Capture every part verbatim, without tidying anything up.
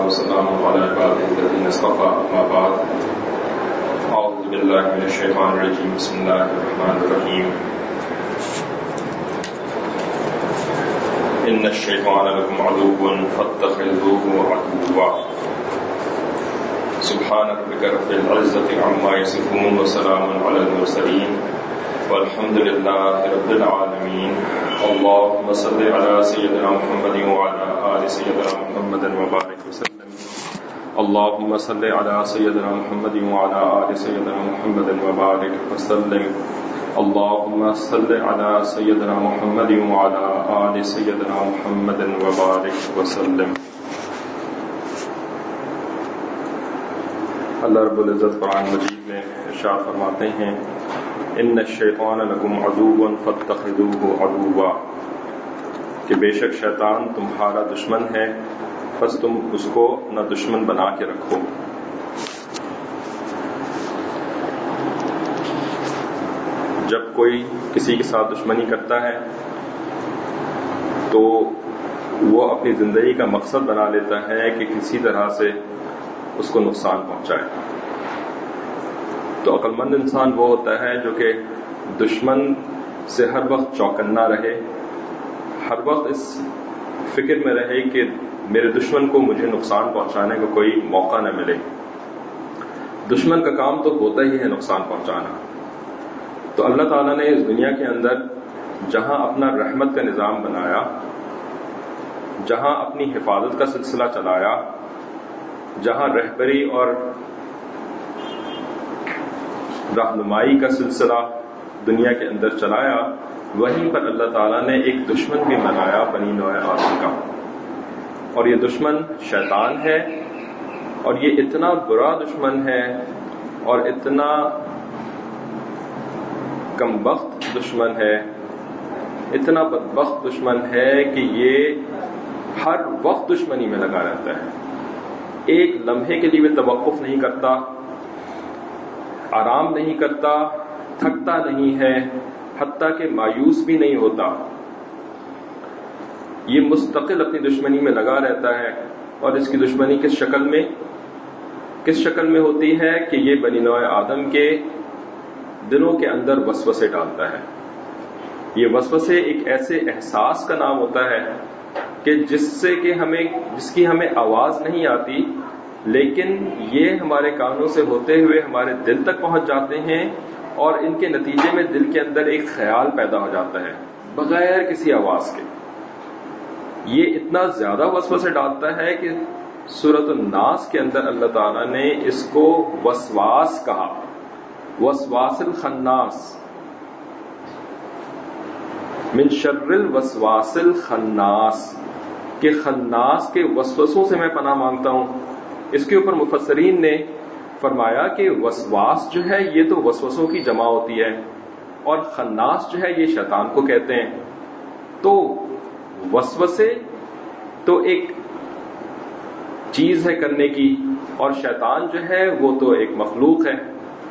وسلام على عباده الذين اصطفى أما بعد أعوذ بالله من الشيطان الرجيم بسم الله الرحمن الرحيم إن الشيطان لكم عدو فاتخذوه عدوا سبحان ربك رب العزة عما يصفون وسلام على المرسلين والحمد لله رب العالمين اللهم صل على سيدنا محمد وعلى آل سيدنا محمد وبارك وسلم اللهم صل على سيدنا محمد وعلى آل سيدنا محمد وبارك وسلم اللهم صل على سيدنا محمد وعلى آل سيدنا محمد وبارك وسلم. اللہ رب العزت قرآن مجید میں ارشاد فرماتے ہیں ان الشیطان لکم عدو فاتخذوه عدوا کہ بے شک شیطان تمہارا دشمن ہے پس تم اس کو اپنا دشمن بنا کے رکھو. جب کوئی کسی کے ساتھ دشمنی کرتا ہے تو وہ اپنی زندگی کا مقصد بنا لیتا ہے کہ کسی طرح سے اس کو نقصان پہنچائے. تو عقل مند انسان وہ ہوتا ہے جو کہ دشمن سے ہر وقت چوکنا رہے, ہر وقت اس فکر میں رہے کہ میرے دشمن کو مجھے نقصان پہنچانے کا کوئی موقع نہ ملے. دشمن کا کام تو ہوتا ہی ہے نقصان پہنچانا. تو اللہ تعالیٰ نے اس دنیا کے اندر جہاں اپنا رحمت کا نظام بنایا, جہاں اپنی حفاظت کا سلسلہ چلایا, جہاں رہبری اور رہنمائی کا سلسلہ دنیا کے اندر چلایا, وہیں پر اللہ تعالیٰ نے ایک دشمن بھی بنایا بنی نوع آدم کا, اور یہ دشمن شیطان ہے. اور یہ اتنا برا دشمن ہے اور اتنا کم بخت دشمن ہے, اتنا بدبخت دشمن ہے کہ یہ ہر وقت دشمنی میں لگا رہتا ہے. ایک لمحے کے لیے بھی توقف نہیں کرتا, آرام نہیں کرتا, تھکتا نہیں ہے, حتیٰ کہ مایوس بھی نہیں ہوتا. یہ مستقل اپنی دشمنی میں لگا رہتا ہے. اور اس کی دشمنی کس شکل میں کس شکل میں ہوتی ہے کہ یہ بنی نوع آدم کے دلوں کے اندر وسوسے ڈالتا ہے. یہ وسوسے ایک ایسے احساس کا نام ہوتا ہے کہ جس سے کہ ہمیں جس کی ہمیں آواز نہیں آتی, لیکن یہ ہمارے کانوں سے ہوتے ہوئے ہمارے دل تک پہنچ جاتے ہیں, اور ان کے نتیجے میں دل کے اندر ایک خیال پیدا ہو جاتا ہے بغیر کسی آواز کے. یہ اتنا زیادہ وسوسے ڈالتا ہے کہ سورۃ الناس کے اندر اللہ تعالیٰ نے اس کو وسواس کہا, وسواس الخناس, من شر الوسواس الخناس, کہ خناس کے وسوسوں سے میں پناہ مانگتا ہوں. اس کے اوپر مفسرین نے فرمایا کہ وسواس جو ہے یہ تو وسوسوں کی جمع ہوتی ہے, اور خناس جو ہے یہ شیطان کو کہتے ہیں. تو وسوسے تو ایک چیز ہے کرنے کی, اور شیطان جو ہے وہ تو ایک مخلوق ہے,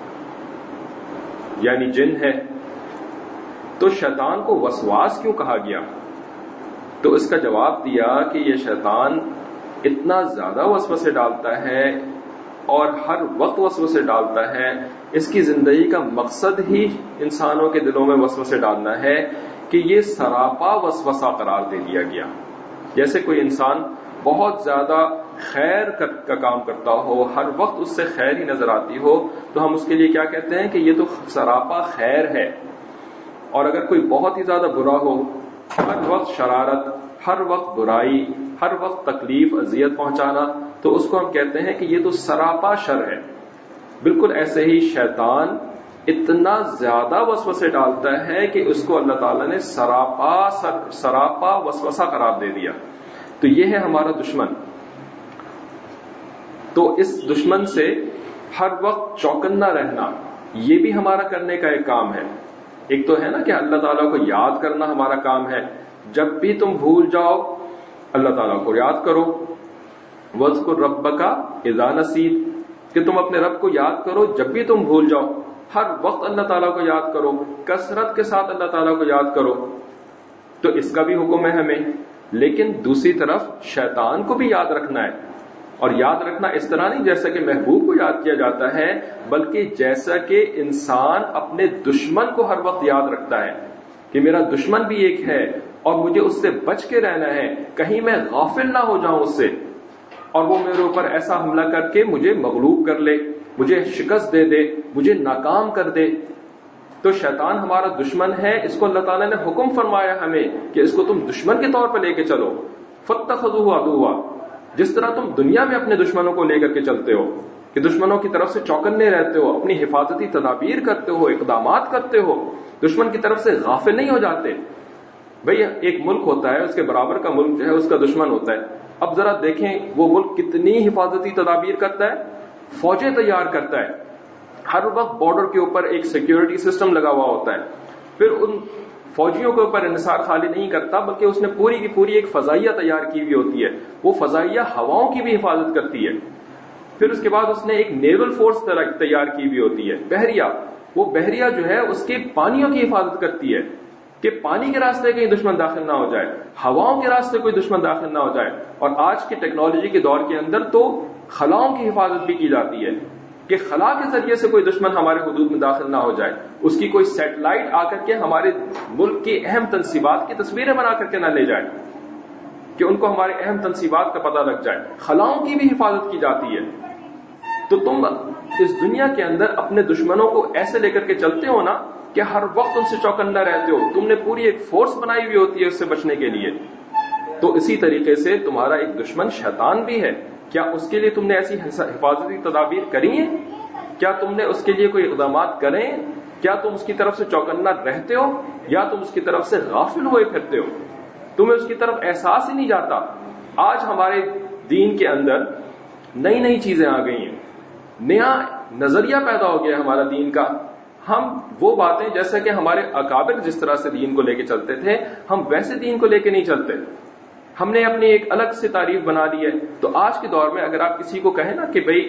یعنی جن ہے. تو شیطان کو وسواس کیوں کہا گیا؟ تو اس کا جواب دیا کہ یہ شیطان اتنا زیادہ وسوسے ڈالتا ہے اور ہر وقت وسوسے ڈالتا ہے, اس کی زندگی کا مقصد ہی انسانوں کے دلوں میں وسوسے ڈالنا ہے کہ یہ سراپا وسوسہ قرار دے دیا گیا. جیسے کوئی انسان بہت زیادہ خیر کا کام کرتا ہو, ہر وقت اس سے خیر ہی نظر آتی ہو, تو ہم اس کے لیے کیا کہتے ہیں کہ یہ تو سراپا خیر ہے. اور اگر کوئی بہت ہی زیادہ برا ہو, ہر وقت شرارت, ہر وقت برائی, ہر وقت تکلیف اذیت پہنچانا, تو اس کو ہم کہتے ہیں کہ یہ تو سراپا شر ہے. بالکل ایسے ہی شیطان اتنا زیادہ وسوسے ڈالتا ہے کہ اس کو اللہ تعالیٰ نے سراپا سراپا وسوسہ قرار دے دیا. تو یہ ہے ہمارا دشمن. تو اس دشمن سے ہر وقت چوکنا رہنا یہ بھی ہمارا کرنے کا ایک کام ہے. ایک تو ہے نا کہ اللہ تعالیٰ کو یاد کرنا ہمارا کام ہے. جب بھی تم بھول جاؤ اللہ تعالیٰ کو یاد کرو. وَاذْكُرْ رَبَّكَ إِذَا نَسِيتَ, کہ تم اپنے رب کو یاد کرو جب بھی تم بھول جاؤ. ہر وقت اللہ تعالیٰ کو یاد کرو, کثرت کے ساتھ اللہ تعالیٰ کو یاد کرو. تو اس کا بھی حکم ہے ہمیں. لیکن دوسری طرف شیطان کو بھی یاد رکھنا ہے. اور یاد رکھنا اس طرح نہیں جیسا کہ محبوب کو یاد کیا جاتا ہے، بلکہ جیسا کہ انسان اپنے دشمن کو ہر وقت یاد رکھتا ہے کہ میرا دشمن بھی ایک ہے اور مجھے اس سے بچ کے رہنا ہے، کہیں میں غافل نہ ہو جاؤں اس سے اور وہ میرے اوپر ایسا حملہ کر کے مجھے مغلوب کر لے، مجھے شکست دے دے، مجھے ناکام کر دے۔ تو شیطان ہمارا دشمن ہے، اس کو اللہ تعالیٰ نے حکم فرمایا ہمیں کہ اس کو تم دشمن کے طور پر لے کے چلو، فاتخذوہ عدوا، جس طرح تم دنیا میں اپنے دشمنوں کو لے کر کے چلتے ہو کہ دشمنوں کی طرف سے چوکنے رہتے ہو، اپنی حفاظتی تدابیر کرتے ہو، اقدامات کرتے ہو، دشمن کی طرف سے غافل نہیں ہو جاتے۔ بھئی ایک ملک ہوتا ہے، اس کے برابر کا ملک جو ہے اس کا دشمن ہوتا ہے، اب ذرا دیکھیں وہ ملک کتنی حفاظتی تدابیر کرتا ہے، فوجیں تیار کرتا ہے، ہر وقت بارڈر کے اوپر ایک سیکیورٹی سسٹم لگا ہوا ہوتا ہے، پھر ان فوجیوں کے اوپر انحصار خالی نہیں کرتا بلکہ اس نے پوری کی پوری ایک فضائیہ تیار کی ہوئی ہوتی ہے، وہ فضائیہ ہواؤں کی بھی حفاظت کرتی ہے، پھر اس کے بعد اس نے ایک نیول فورس تیار کی ہوئی ہوتی ہے، بحریہ، وہ بحریہ جو ہے اس کے پانیوں کی حفاظت کرتی ہے کہ پانی کے راستے کہیں دشمن داخل نہ ہو جائے، ہواؤں کے راستے کوئی دشمن داخل نہ ہو جائے، اور آج کی ٹیکنالوجی کے دور کے اندر تو خلاؤں کی حفاظت بھی کی جاتی ہے کہ خلا کے ذریعے سے کوئی دشمن ہمارے حدود میں داخل نہ ہو جائے، اس کی کوئی سیٹلائٹ آ کر کے ہمارے ملک کی اہم تنصیبات کی تصویریں بنا کر کے نہ لے جائے کہ ان کو ہمارے اہم تنصیبات کا پتہ لگ جائے، خلاؤں کی بھی حفاظت کی جاتی ہے۔ تو تم اس دنیا کے اندر اپنے دشمنوں کو ایسے لے کر کے چلتے ہو نا کہ ہر وقت ان سے چوکندہ رہتے ہو، تم نے پوری ایک فورس بنائی ہوئی ہوتی ہے اس سے بچنے کے لیے۔ تو اسی طریقے سے تمہارا ایک دشمن شیطان بھی ہے، کیا اس کے لیے تم نے ایسی حفاظتی تدابیر کری ہیں؟ کیا تم نے اس کے لیے کوئی اقدامات کریں؟ کیا تم اس کی طرف سے چوکنا رہتے ہو یا تم اس کی طرف سے غافل ہوئے پھرتے ہو؟ تمہیں اس کی طرف احساس ہی نہیں جاتا۔ آج ہمارے دین کے اندر نئی نئی چیزیں آ گئی ہیں، نیا نظریہ پیدا ہو گیا ہمارا دین کا۔ ہم وہ باتیں جیسا کہ ہمارے اکابر جس طرح سے دین کو لے کے چلتے تھے، ہم ویسے دین کو لے کے نہیں چلتے، ہم نے اپنی ایک الگ سے تعریف بنا لی ہے۔ تو آج کے دور میں اگر آپ کسی کو کہیں نا کہ بھئی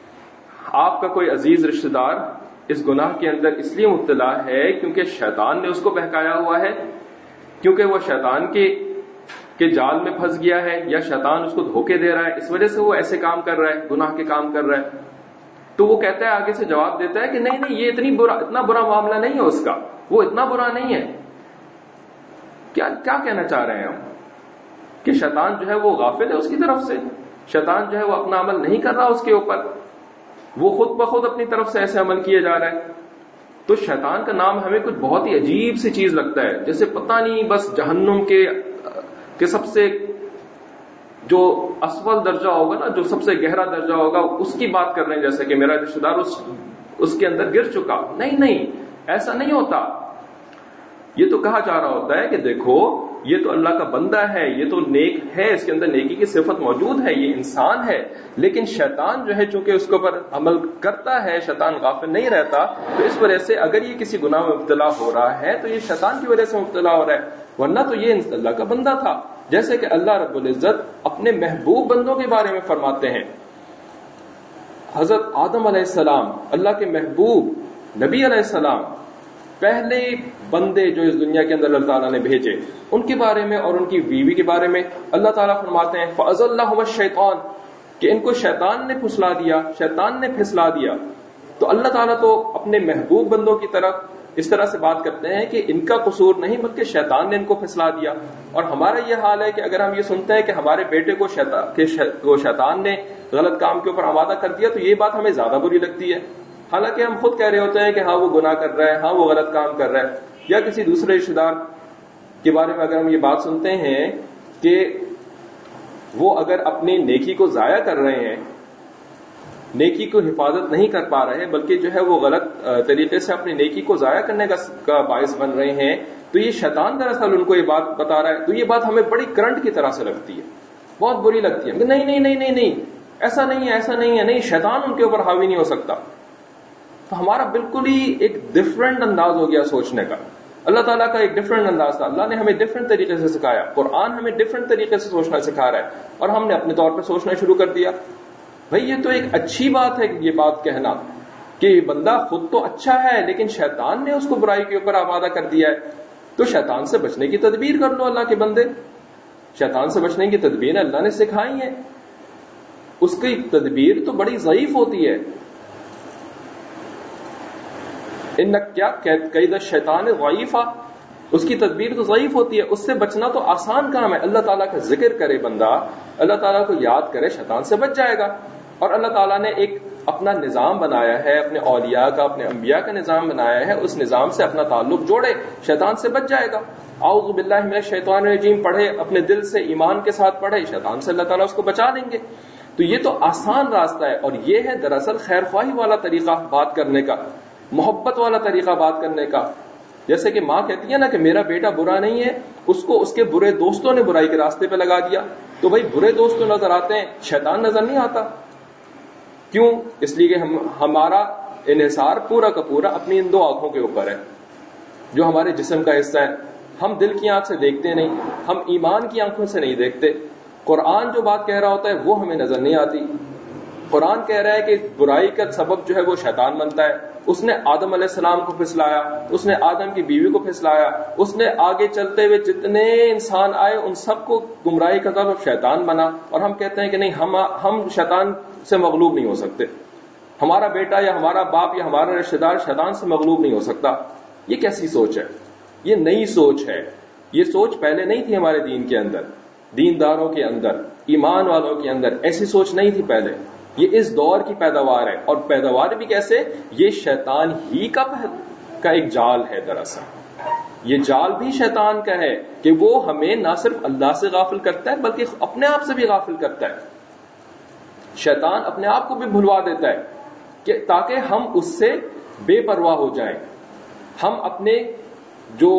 آپ کا کوئی عزیز رشتہ دار اس گناہ کے اندر اس لیے مبتلا ہے کیونکہ شیطان نے اس کو بہکایا ہوا ہے، کیونکہ وہ شیطان کے کے جال میں پھنس گیا ہے، یا شیطان اس کو دھوکے دے رہا ہے، اس وجہ سے وہ ایسے کام کر رہا ہے، گناہ کے کام کر رہا ہے، تو وہ کہتا ہے، آگے سے جواب دیتا ہے کہ نہیں نہیں یہ اتنی برا اتنا برا معاملہ نہیں ہے اس کا، وہ اتنا برا نہیں ہے۔ کیا کیا کہنا چاہ رہے ہیں ہم؟ کہ شیطان جو ہے وہ غافل ہے اس کی طرف سے، شیطان جو ہے وہ اپنا عمل نہیں کر رہا اس کے اوپر، وہ خود بخود اپنی طرف سے ایسے عمل کیے جا رہا ہے۔ تو شیطان کا نام ہمیں کچھ بہت ہی عجیب سی چیز لگتا ہے، جیسے پتہ نہیں بس جہنم کے کے سب سے جو اسفل درجہ ہوگا نا، جو سب سے گہرا درجہ ہوگا اس کی بات کر رہے ہیں، جیسے کہ میرا رشتہ دار اس اس کے اندر گر چکا۔ نہیں نہیں، ایسا نہیں ہوتا۔ یہ تو کہا جا رہا ہوتا ہے کہ دیکھو یہ تو اللہ کا بندہ ہے، یہ تو نیک ہے، اس کے اندر نیکی کی صفت موجود ہے، یہ انسان ہے، لیکن شیطان جو ہے چونکہ اس کے اوپر عمل کرتا ہے، شیطان غافل نہیں رہتا، تو اس وجہ سے اگر یہ کسی گناہ میں مبتلا ہو رہا ہے تو یہ شیطان کی وجہ سے مبتلا ہو رہا ہے، ورنہ تو یہ اللہ کا بندہ تھا۔ جیسے کہ اللہ رب العزت اپنے محبوب بندوں کے بارے میں فرماتے ہیں، حضرت آدم علیہ السلام اللہ کے محبوب نبی علیہ السلام، پہلے بندے جو اس دنیا کے اندر اللہ تعالیٰ نے بھیجے، ان کے بارے میں اور ان کی بیوی کے بارے میں اللہ تعالیٰ فرماتے ہیں فَأَزَلَّهُمَ الشَّيْطَانُ، کہ ان کو شیطان نے پھسلا دیا، شیطان نے پھسلا دیا۔ تو اللہ تعالیٰ تو اپنے محبوب بندوں کی طرف اس طرح سے بات کرتے ہیں کہ ان کا قصور نہیں بلکہ شیطان نے ان کو پھسلا دیا۔ اور ہمارا یہ حال ہے کہ اگر ہم یہ سنتے ہیں کہ ہمارے بیٹے کو شیطان کہ شیطان نے غلط کام کے اوپر آمادہ کر دیا تو یہ بات ہمیں زیادہ بری لگتی ہے، حالانکہ ہم خود کہہ رہے ہوتے ہیں کہ ہاں وہ گناہ کر رہا ہے، ہاں وہ غلط کام کر رہا ہے۔ یا کسی دوسرے رشتہ دار کے بارے میں اگر ہم یہ بات سنتے ہیں کہ وہ اگر اپنی نیکی کو ضائع کر رہے ہیں، نیکی کو حفاظت نہیں کر پا رہے بلکہ جو ہے وہ غلط طریقے سے اپنی نیکی کو ضائع کرنے کا باعث بن رہے ہیں، تو یہ شیطان دراصل ان کو یہ بات بتا رہا ہے۔ تو یہ بات ہمیں بڑی کرنٹ کی طرح سے لگتی ہے، بہت بری لگتی ہے۔ نہیں نہیں نہیں نہیں نہیں ایسا نہیں ہے، ایسا نہیں ہے، نہیں، شیطان ان کے اوپر حاوی نہیں ہو سکتا۔ تو ہمارا بالکل ہی ایک ڈفرینٹ انداز ہو گیا سوچنے کا۔ اللہ تعالیٰ کا ایک ڈفرینٹ انداز تھا، اللہ نے ہمیں ڈفرینٹ طریقے سے سکھایا، قرآن ہمیں ڈفرینٹ طریقے سے سوچنا سکھا رہا ہے، اور ہم نے اپنے طور پر سوچنا شروع کر دیا۔ بھئی یہ تو ایک اچھی بات ہے یہ بات کہنا کہ بندہ خود تو اچھا ہے لیکن شیطان نے اس کو برائی کے اوپر آمادہ کر دیا ہے، تو شیطان سے بچنے کی تدبیر کر لو۔ اللہ کے بندے، شیطان سے بچنے کی تدبیر اللہ نے سکھائی ہیں۔ اس کی تدبیر تو بڑی ضعیف ہوتی ہے. ان کیا قید الشیطان ضعیفہ، اس کی تدبیر تو ضعیف ہوتی ہے. اس سے بچنا تو آسان کام ہے. اللہ تعالیٰ کا ذکر کرے بندہ، اللہ تعالیٰ کو یاد کرے، شیطان سے بچ جائے گا. اور اللہ تعالیٰ نے ایک اپنا نظام بنایا ہے، اپنے اولیاء کا، اپنے انبیاء کا نظام بنایا ہے. اس نظام سے اپنا تعلق جوڑے، شیطان سے بچ جائے گا. اعوذ باللہ من الشیطان الرجیم پڑھے، اپنے دل سے ایمان کے ساتھ پڑھے، شیطان سے اللہ تعالیٰ اس کو بچا دیں گے. تو یہ تو آسان راستہ ہے. اور یہ ہے دراصل خیر خواہی والا طریقہ بات کرنے کا، محبت والا طریقہ بات کرنے کا. جیسے کہ ماں کہتی ہے نا کہ میرا بیٹا برا نہیں ہے، اس کو اس کے برے دوستوں نے برائی کے راستے پہ لگا دیا. تو بھائی برے دوست تو نظر آتے ہیں، شیطان نظر نہیں آتا. کیوں؟ اس لیے کہ ہم ہمارا انحصار پورا کا پورا اپنی ان دو آنکھوں کے اوپر ہے جو ہمارے جسم کا حصہ ہے. ہم دل کی آنکھ سے دیکھتے نہیں، ہم ایمان کی آنکھوں سے نہیں دیکھتے. قرآن جو بات کہہ رہا ہوتا ہے وہ ہمیں نظر نہیں آتی. قرآن کہہ رہا ہے کہ برائی کا سبب جو ہے وہ شیطان بنتا ہے. اس نے آدم علیہ السلام کو پھسلایا، اس نے آدم کی بیوی کو پھسلایا، اس نے آگے چلتے ہوئے جتنے انسان آئے ان سب کو گمراہی کا سبب شیطان بنا. اور ہم کہتے ہیں کہ نہیں، ہم ہم شیطان سے مغلوب نہیں ہو سکتے. ہمارا بیٹا یا ہمارا باپ یا ہمارا رشتہ دار شیطان سے مغلوب نہیں ہو سکتا. یہ کیسی سوچ ہے؟ یہ نئی سوچ ہے. یہ سوچ پہلے نہیں تھی ہمارے دین کے اندر، دینداروں کے اندر، ایمان والوں کے اندر ایسی سوچ نہیں تھی پہلے. یہ اس دور کی پیداوار ہے. اور پیداوار بھی کیسے؟ یہ شیطان ہی کا کا ایک جال ہے. دراصل یہ جال بھی شیطان کا ہے کہ وہ ہمیں نہ صرف اللہ سے غافل کرتا ہے بلکہ اپنے آپ سے بھی غافل کرتا ہے. شیطان اپنے آپ کو بھی بھلوا دیتا ہے کہ تاکہ ہم اس سے بے پرواہ ہو جائیں، ہم اپنے جو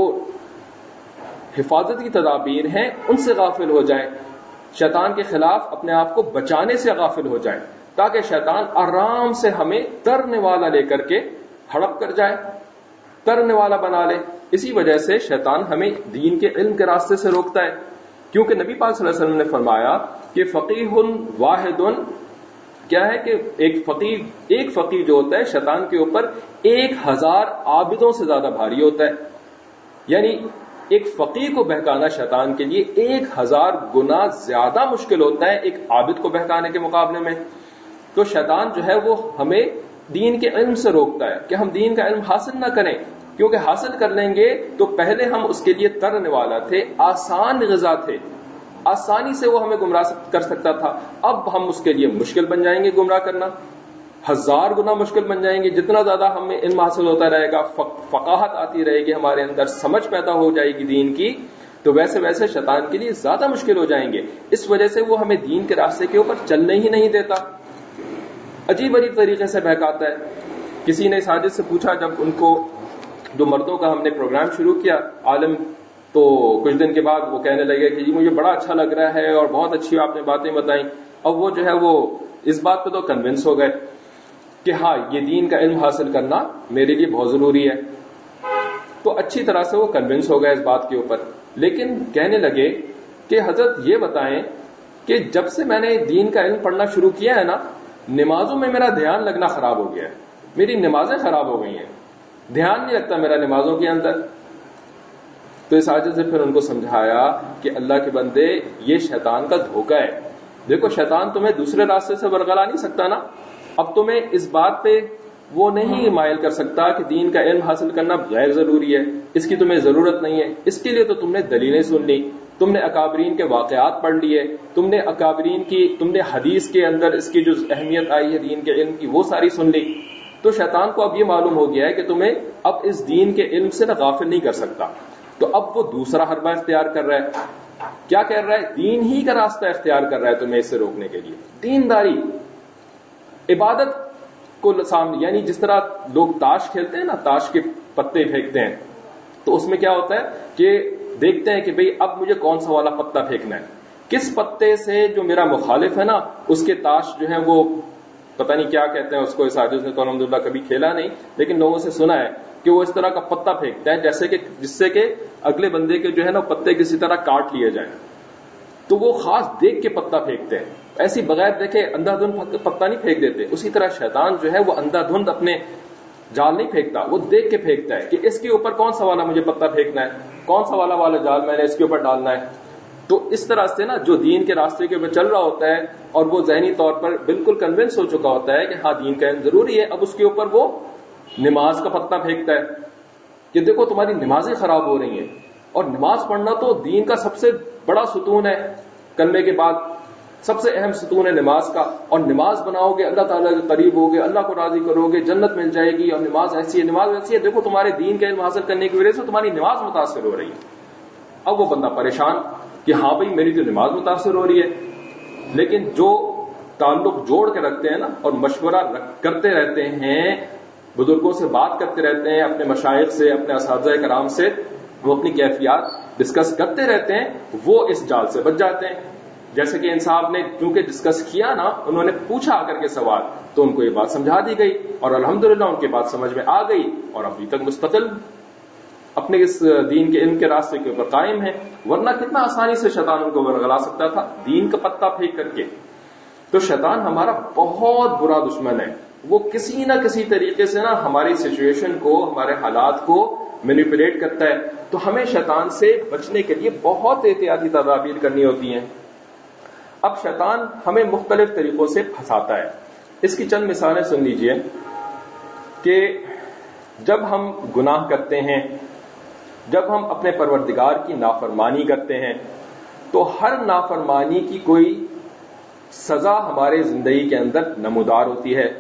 حفاظت کی تدابیر ہیں ان سے غافل ہو جائیں، شیطان کے خلاف اپنے آپ کو بچانے سے غافل ہو جائیں، تاکہ شیطان آرام سے ہمیں ترنے والا لے کر کے ہڑپ کر جائے، ترنے والا بنا لے. اسی وجہ سے شیطان ہمیں دین کے علم کے راستے سے روکتا ہے. کیونکہ نبی پاک صلی اللہ علیہ وسلم نے فرمایا کہ فقیہ واحد کیا ہے کہ ایک فقیر ایک فقیر جو ہوتا ہے شیطان کے اوپر ایک ہزار عابدوں سے زیادہ بھاری ہوتا ہے. یعنی ایک فقیر کو بہکانا شیطان کے لیے ایک ہزار گنا زیادہ مشکل ہوتا ہے ایک عابد کو بہکانے کے مقابلے میں. تو شیطان جو ہے وہ ہمیں دین کے علم سے روکتا ہے کہ ہم دین کا علم حاصل نہ کریں، کیونکہ حاصل کر لیں گے تو پہلے ہم اس کے لیے ترنے والا تھے، آسان غذا تھے، آسانی سے وہ ہمیں گمراہ کر سکتا تھا. اب ہم اس کے لیے مشکل بن جائیں گے، گمراہ کرنا ہزار گنا مشکل بن جائیں گے. جتنا زیادہ ہمیں علم حاصل ہوتا رہے گا، فقاہت آتی رہے گی ہمارے اندر، سمجھ پیدا ہو جائے گی دین کی، تو ویسے ویسے شیطان کے لیے زیادہ مشکل ہو جائیں گے. اس وجہ سے وہ ہمیں دین کے راستے کے اوپر چلنے ہی نہیں دیتا، عجیب عجیب طریقے سے بہکاتا ہے. کسی نے ساجد سے پوچھا، جب ان کو دو مردوں کا ہم نے پروگرام شروع کیا عالم، تو کچھ دن کے بعد وہ کہنے لگے کہ جی مجھے بڑا اچھا لگ رہا ہے اور بہت اچھی آپ نے باتیں بتائیں. اب وہ جو ہے وہ اس بات پہ تو کنونس ہو گئے کہ ہاں یہ دین کا علم حاصل کرنا میرے لیے بہت ضروری ہے. تو اچھی طرح سے وہ کنونس ہو گئے اس بات کے اوپر. لیکن کہنے لگے کہ حضرت یہ بتائیں کہ جب سے میں نے دین کا علم پڑھنا شروع کیا ہے نا، نمازوں میں میرا دھیان لگنا خراب ہو گیا ہے، میری نمازیں خراب ہو گئی ہیں، دھیان نہیں لگتا میرا نمازوں کے اندر. تو اس آجز سے پھر ان کو سمجھایا کہ اللہ کے بندے یہ شیطان کا دھوکہ ہے. دیکھو شیطان تمہیں دوسرے راستے سے برگلا نہیں سکتا نا. اب تمہیں اس بات پہ وہ نہیں مائل کر سکتا کہ دین کا علم حاصل کرنا غیر ضروری ہے، اس کی تمہیں ضرورت نہیں ہے. اس کے لیے تو تم نے دلیلیں سن لی، تم نے اکابرین کے واقعات پڑھ لیے، تم نے اکابرین کی تم نے حدیث کے اندر اس کی جو اہمیت آئی ہے دین کے علم کی وہ ساری سن لی. تو شیطان کو اب یہ معلوم ہو گیا ہے کہ تمہیں اب اس دین کے علم سے نہ غافل نہیں کر سکتا. تو اب وہ دوسرا حربہ اختیار کر رہا ہے. کیا کر رہا ہے؟ دین ہی کا راستہ اختیار کر رہا ہے تمہیں اس سے روکنے کے لیے. دینداری، عبادت کو سامنے، یعنی جس طرح لوگ تاش کھیلتے ہیں نا، تاش کے پتے پھینکتے ہیں، تو اس میں کیا ہوتا ہے کہ دیکھتے ہیں کہ بھئی اب مجھے کون سا والا پتا پھینکنا ہے، کس پتے سے جو میرا مخالف ہے نا اس کے تاش جو ہے وہ پتہ نہیں کیا کہتے ہیں اس کو. اس عاجز نے تو الحمدللہ کبھی کھیلا نہیں، لیکن لوگوں سے سنا ہے کہ وہ اس طرح کا پتا پھینکتا ہے جیسے کہ جس سے کہ اگلے بندے کے جو ہے نا پتے کسی طرح کاٹ لیے جائیں. تو وہ خاص دیکھ کے پتا پھینکتے ہیں، ایسی بغیر دیکھے اندھا دھند پتا نہیں پھینک دیتے. اسی طرح شیطان جو ہے وہ اندھا دھند اپنے جال نہیں پھینکتا، وہ دیکھ کے پھینکتا ہے کہ اس کے اوپر کون سا والا مجھے پتا پھینکنا ہے، کون سا والا والا جال میں نے اس کے اوپر ڈالنا ہے. تو اس طرح سے نا جو دین کے راستے کے اوپر چل رہا ہوتا ہے اور وہ ذہنی طور پر بالکل کنونس ہو چکا ہوتا ہے کہ ہاں دین کا علم ضروری ہے، اب اس کے اوپر وہ نماز کا پتہ پھینکتا ہے کہ دیکھو تمہاری نمازیں خراب ہو رہی ہیں، اور نماز پڑھنا تو دین کا سب سے بڑا ستون ہے، کلمے کے بعد سب سے اہم ستون ہے نماز کا، اور نماز بناؤ گے اللہ تعالیٰ کے قریب ہوگے، اللہ کو راضی کرو گے، جنت مل جائے گی، اور نماز ایسی ہے نماز ایسی ہے، دیکھو تمہارے دین کا علم حاصل کرنے کی وجہ سے تمہاری نماز متاثر ہو رہی ہے۔ اب وہ بندہ پریشان کہ ہاں بھائی میری تو نماز متاثر ہو رہی ہے، لیکن جو تعلق جوڑ کے رکھتے ہیں نا اور مشورہ کرتے رہتے ہیں، بزرگوں سے بات کرتے رہتے ہیں، اپنے مشائخ سے، اپنے اساتذہ کرام سے وہ اپنی کیفیات ڈسکس کرتے رہتے ہیں، وہ اس جال سے بچ جاتے ہیں۔ جیسے کہ ان صاحب نے کیونکہ ڈسکس کیا نا، انہوں نے پوچھا آ کر کے سوال، تو ان کو یہ بات سمجھا دی گئی اور الحمدللہ ان کی بات سمجھ میں آ گئی، اور ابھی تک مستقل اپنے اس دین کے علم کے راستے کے اوپر قائم ہے، ورنہ کتنا آسانی سے شیطان ان کو ورغلا سکتا تھا دین کا پتہ پھینک کر کے۔ تو شیطان ہمارا بہت برا دشمن ہے، وہ کسی نہ کسی طریقے سے نا ہماری سچویشن کو، ہمارے حالات کو مینیپولیٹ کرتا ہے، تو ہمیں شیطان سے بچنے کے لیے بہت احتیاطی تدابیر کرنی ہوتی ہیں۔ اب شیطان ہمیں مختلف طریقوں سے پھنساتا ہے، اس کی چند مثالیں سن لیجئے کہ جب ہم گناہ کرتے ہیں، جب ہم اپنے پروردگار کی نافرمانی کرتے ہیں، تو ہر نافرمانی کی کوئی سزا ہمارے زندگی کے اندر نمودار ہوتی ہے۔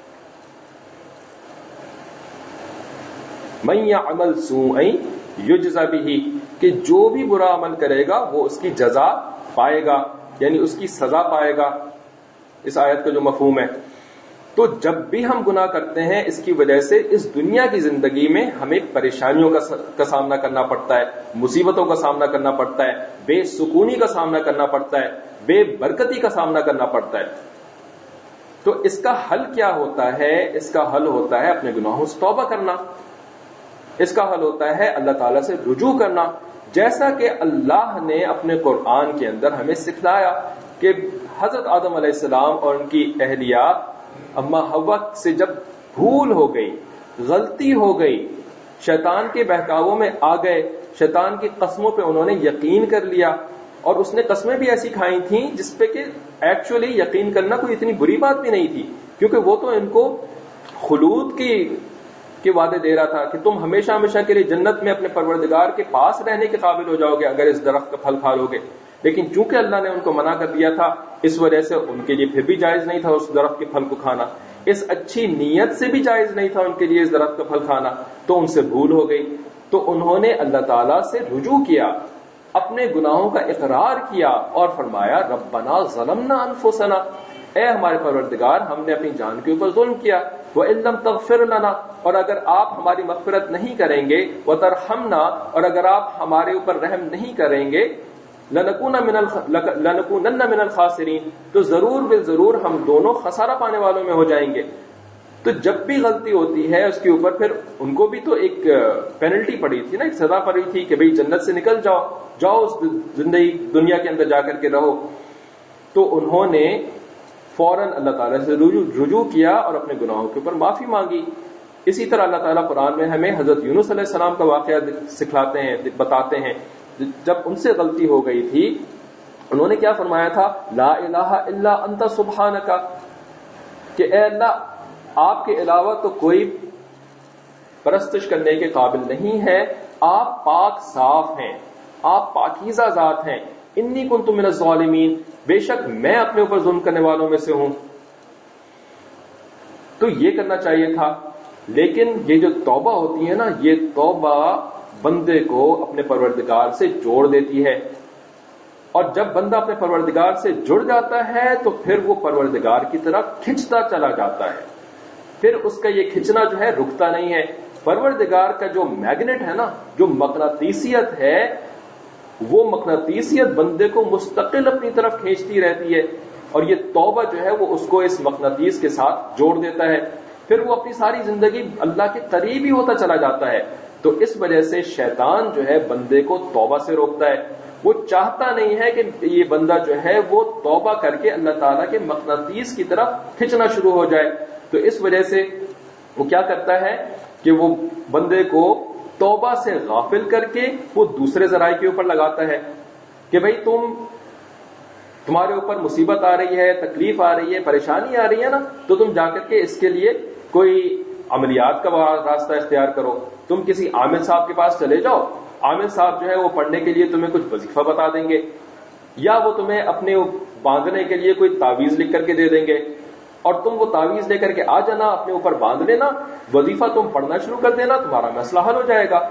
من یعمل سوءا یجزا بہ، کہ جو بھی برا عمل کرے گا وہ اس کی جزا پائے گا، یعنی اس کی سزا پائے گا، اس آیت کا جو مفہوم ہے۔ تو جب بھی ہم گناہ کرتے ہیں اس کی وجہ سے اس دنیا کی زندگی میں ہمیں پریشانیوں کا سامنا کرنا پڑتا ہے، مصیبتوں کا سامنا کرنا پڑتا ہے، بے سکونی کا سامنا کرنا پڑتا ہے، بے برکتی کا سامنا کرنا پڑتا ہے۔ تو اس کا حل کیا ہوتا ہے؟ اس کا حل ہوتا ہے اپنے گناہوں سے توبہ کرنا، اس کا حل ہوتا ہے اللہ تعالیٰ سے رجوع کرنا، جیسا کہ اللہ نے اپنے قرآن کے اندر ہمیں سکھلایا کہ حضرت آدم علیہ السلام اور ان کی اہلیہ اما حوا سے جب بھول ہو گئی، غلطی ہو گئی، شیطان کے بہکاووں میں آ گئے، شیطان کی قسموں پہ انہوں نے یقین کر لیا، اور اس نے قسمیں بھی ایسی کھائی تھیں جس پہ کہ ایکچولی یقین کرنا کوئی اتنی بری بات بھی نہیں تھی، کیونکہ وہ تو ان کو خلود کی کے وعدے دے رہا تھا کہ تم ہمیشہ ہمیشہ کے لیے جنت میں اپنے پروردگار کے پاس رہنے کے قابل ہو جاؤ گے اگر اس درخت کا پھل کھا لو گے، لیکن چونکہ اللہ نے ان کو منع کر دیا تھا اس وجہ سے ان کے لیے پھر بھی جائز نہیں تھا اس درخت کے پھل کو کھانا، اس اچھی نیت سے بھی جائز نہیں تھا ان کے لیے اس درخت کا پھل کھانا، تو ان سے بھول ہو گئی، تو انہوں نے اللہ تعالیٰ سے رجوع کیا، اپنے گناہوں کا اقرار کیا اور فرمایا ربنا ظلمنا انفسنا، اے ہمارے پروردگار ہم نے اپنی جان کے اوپر ظلم کیا، وَإِن لَّمْ تَغْفِرْ لَنَا، اور اگر آپ ہماری مغفرت نہیں کریں گے، وَتَرْحَمْنَا، اور اگر آپ ہمارے اوپر رحم نہیں کریں گے، لَنَكُونَ مِنَ الخ... لَنَكُونَنَّ مِنَ الْخَاسِرِينَ، تو ضرور بالضرور ہم دونوں خسارہ پانے والوں میں ہو جائیں گے۔ تو جب بھی غلطی ہوتی ہے اس کے اوپر پھر ان کو بھی تو ایک پینلٹی پڑی تھی نا، ایک سزا پڑی تھی کہ بھئی جنت سے نکل جاؤ، جاؤ اس زندگی دنیا کے اندر جا کر کے رہو، تو انہوں نے فوراً اللہ تعالیٰ سے رجوع, رجوع کیا اور اپنے گناہوں کے اوپر معافی مانگی۔ اسی طرح اللہ تعالیٰ قرآن میں ہمیں حضرت یونس علیہ السلام کا واقعہ سکھلاتے ہیں، بتاتے ہیں، جب ان سے غلطی ہو گئی تھی انہوں نے کیا فرمایا تھا، لا الہ الا انت سبحانک، کہ اے اللہ آپ کے علاوہ تو کوئی پرستش کرنے کے قابل نہیں ہے، آپ پاک صاف ہیں، آپ پاکیزہ ذات ہیں، انی کنت من الظالمین، بے شک میں اپنے اوپر ظلم کرنے والوں میں سے ہوں۔ تو یہ کرنا چاہیے تھا، لیکن یہ جو توبہ ہوتی ہے نا، یہ توبہ بندے کو اپنے پروردگار سے جوڑ دیتی ہے، اور جب بندہ اپنے پروردگار سے جڑ جاتا ہے تو پھر وہ پروردگار کی طرف کھنچتا چلا جاتا ہے، پھر اس کا یہ کھنچنا جو ہے رکتا نہیں ہے۔ پروردگار کا جو میگنیٹ ہے نا، جو مقناطیسیت ہے، وہ مقناطیسیت بندے کو مستقل اپنی طرف کھینچتی رہتی ہے، اور یہ توبہ جو ہے وہ اس کو اس مقناطیس کے ساتھ جوڑ دیتا ہے، پھر وہ اپنی ساری زندگی اللہ کے قریب ہی ہوتا چلا جاتا ہے۔ تو اس وجہ سے شیطان جو ہے بندے کو توبہ سے روکتا ہے، وہ چاہتا نہیں ہے کہ یہ بندہ جو ہے وہ توبہ کر کے اللہ تعالیٰ کے مقناطیس کی طرف کھنچنا شروع ہو جائے۔ تو اس وجہ سے وہ کیا کرتا ہے کہ وہ بندے کو توبہ سے غافل کر کے وہ دوسرے ذرائع کے اوپر لگاتا ہے، کہ بھئی تم تمہارے اوپر مصیبت آ رہی ہے, تکلیف آ رہی ہے, پریشانی آ رہی ہے نا, تو تم جا کر کے اس کے لیے کوئی عملیات کا راستہ اختیار کرو. تم کسی عامل صاحب کے پاس چلے جاؤ, عامل صاحب جو ہے وہ پڑھنے کے لیے تمہیں کچھ وظیفہ بتا دیں گے, یا وہ تمہیں اپنے باندھنے کے لیے کوئی تعویذ لکھ کر کے دے دیں گے, اور تم وہ تعویذ لے کر کے آ جانا, اپنے اوپر باندھ لینا, وظیفہ تم پڑھنا شروع کر دینا, تمہارا مسئلہ حل ہو جائے گا.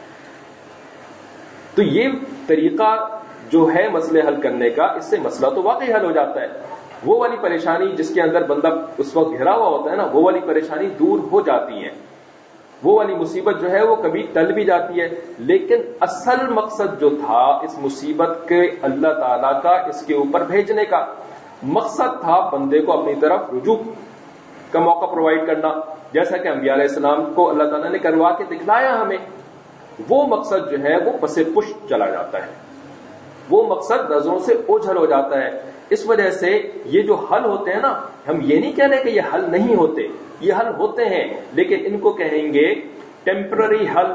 تو یہ طریقہ جو ہے مسئلے حل کرنے کا, اس سے مسئلہ تو واقعی حل ہو جاتا ہے. وہ والی پریشانی جس کے اندر بندہ اس وقت گھرا ہوا ہوتا ہے نا, وہ والی پریشانی دور ہو جاتی ہے, وہ والی مصیبت جو ہے وہ کبھی ٹل بھی جاتی ہے. لیکن اصل مقصد جو تھا اس مصیبت کے اللہ تعالیٰ کا اس کے اوپر بھیجنے کا مقصد تھا بندے کو اپنی طرف رجوع کا موقع پرووائڈ کرنا, جیسا کہ انبیاء علیہ السلام کو اللہ تعالیٰ نے کروا کے دکھلایا ہمیں. وہ مقصد جو ہے وہ پس پشت چلا جاتا ہے, وہ مقصد نظروں سے اوجھل ہو جاتا ہے. اس وجہ سے یہ جو حل ہوتے ہیں نا, ہم یہ نہیں کہہ رہے کہ یہ حل نہیں ہوتے, یہ حل ہوتے ہیں, لیکن ان کو کہیں گے ٹیمپرری حل.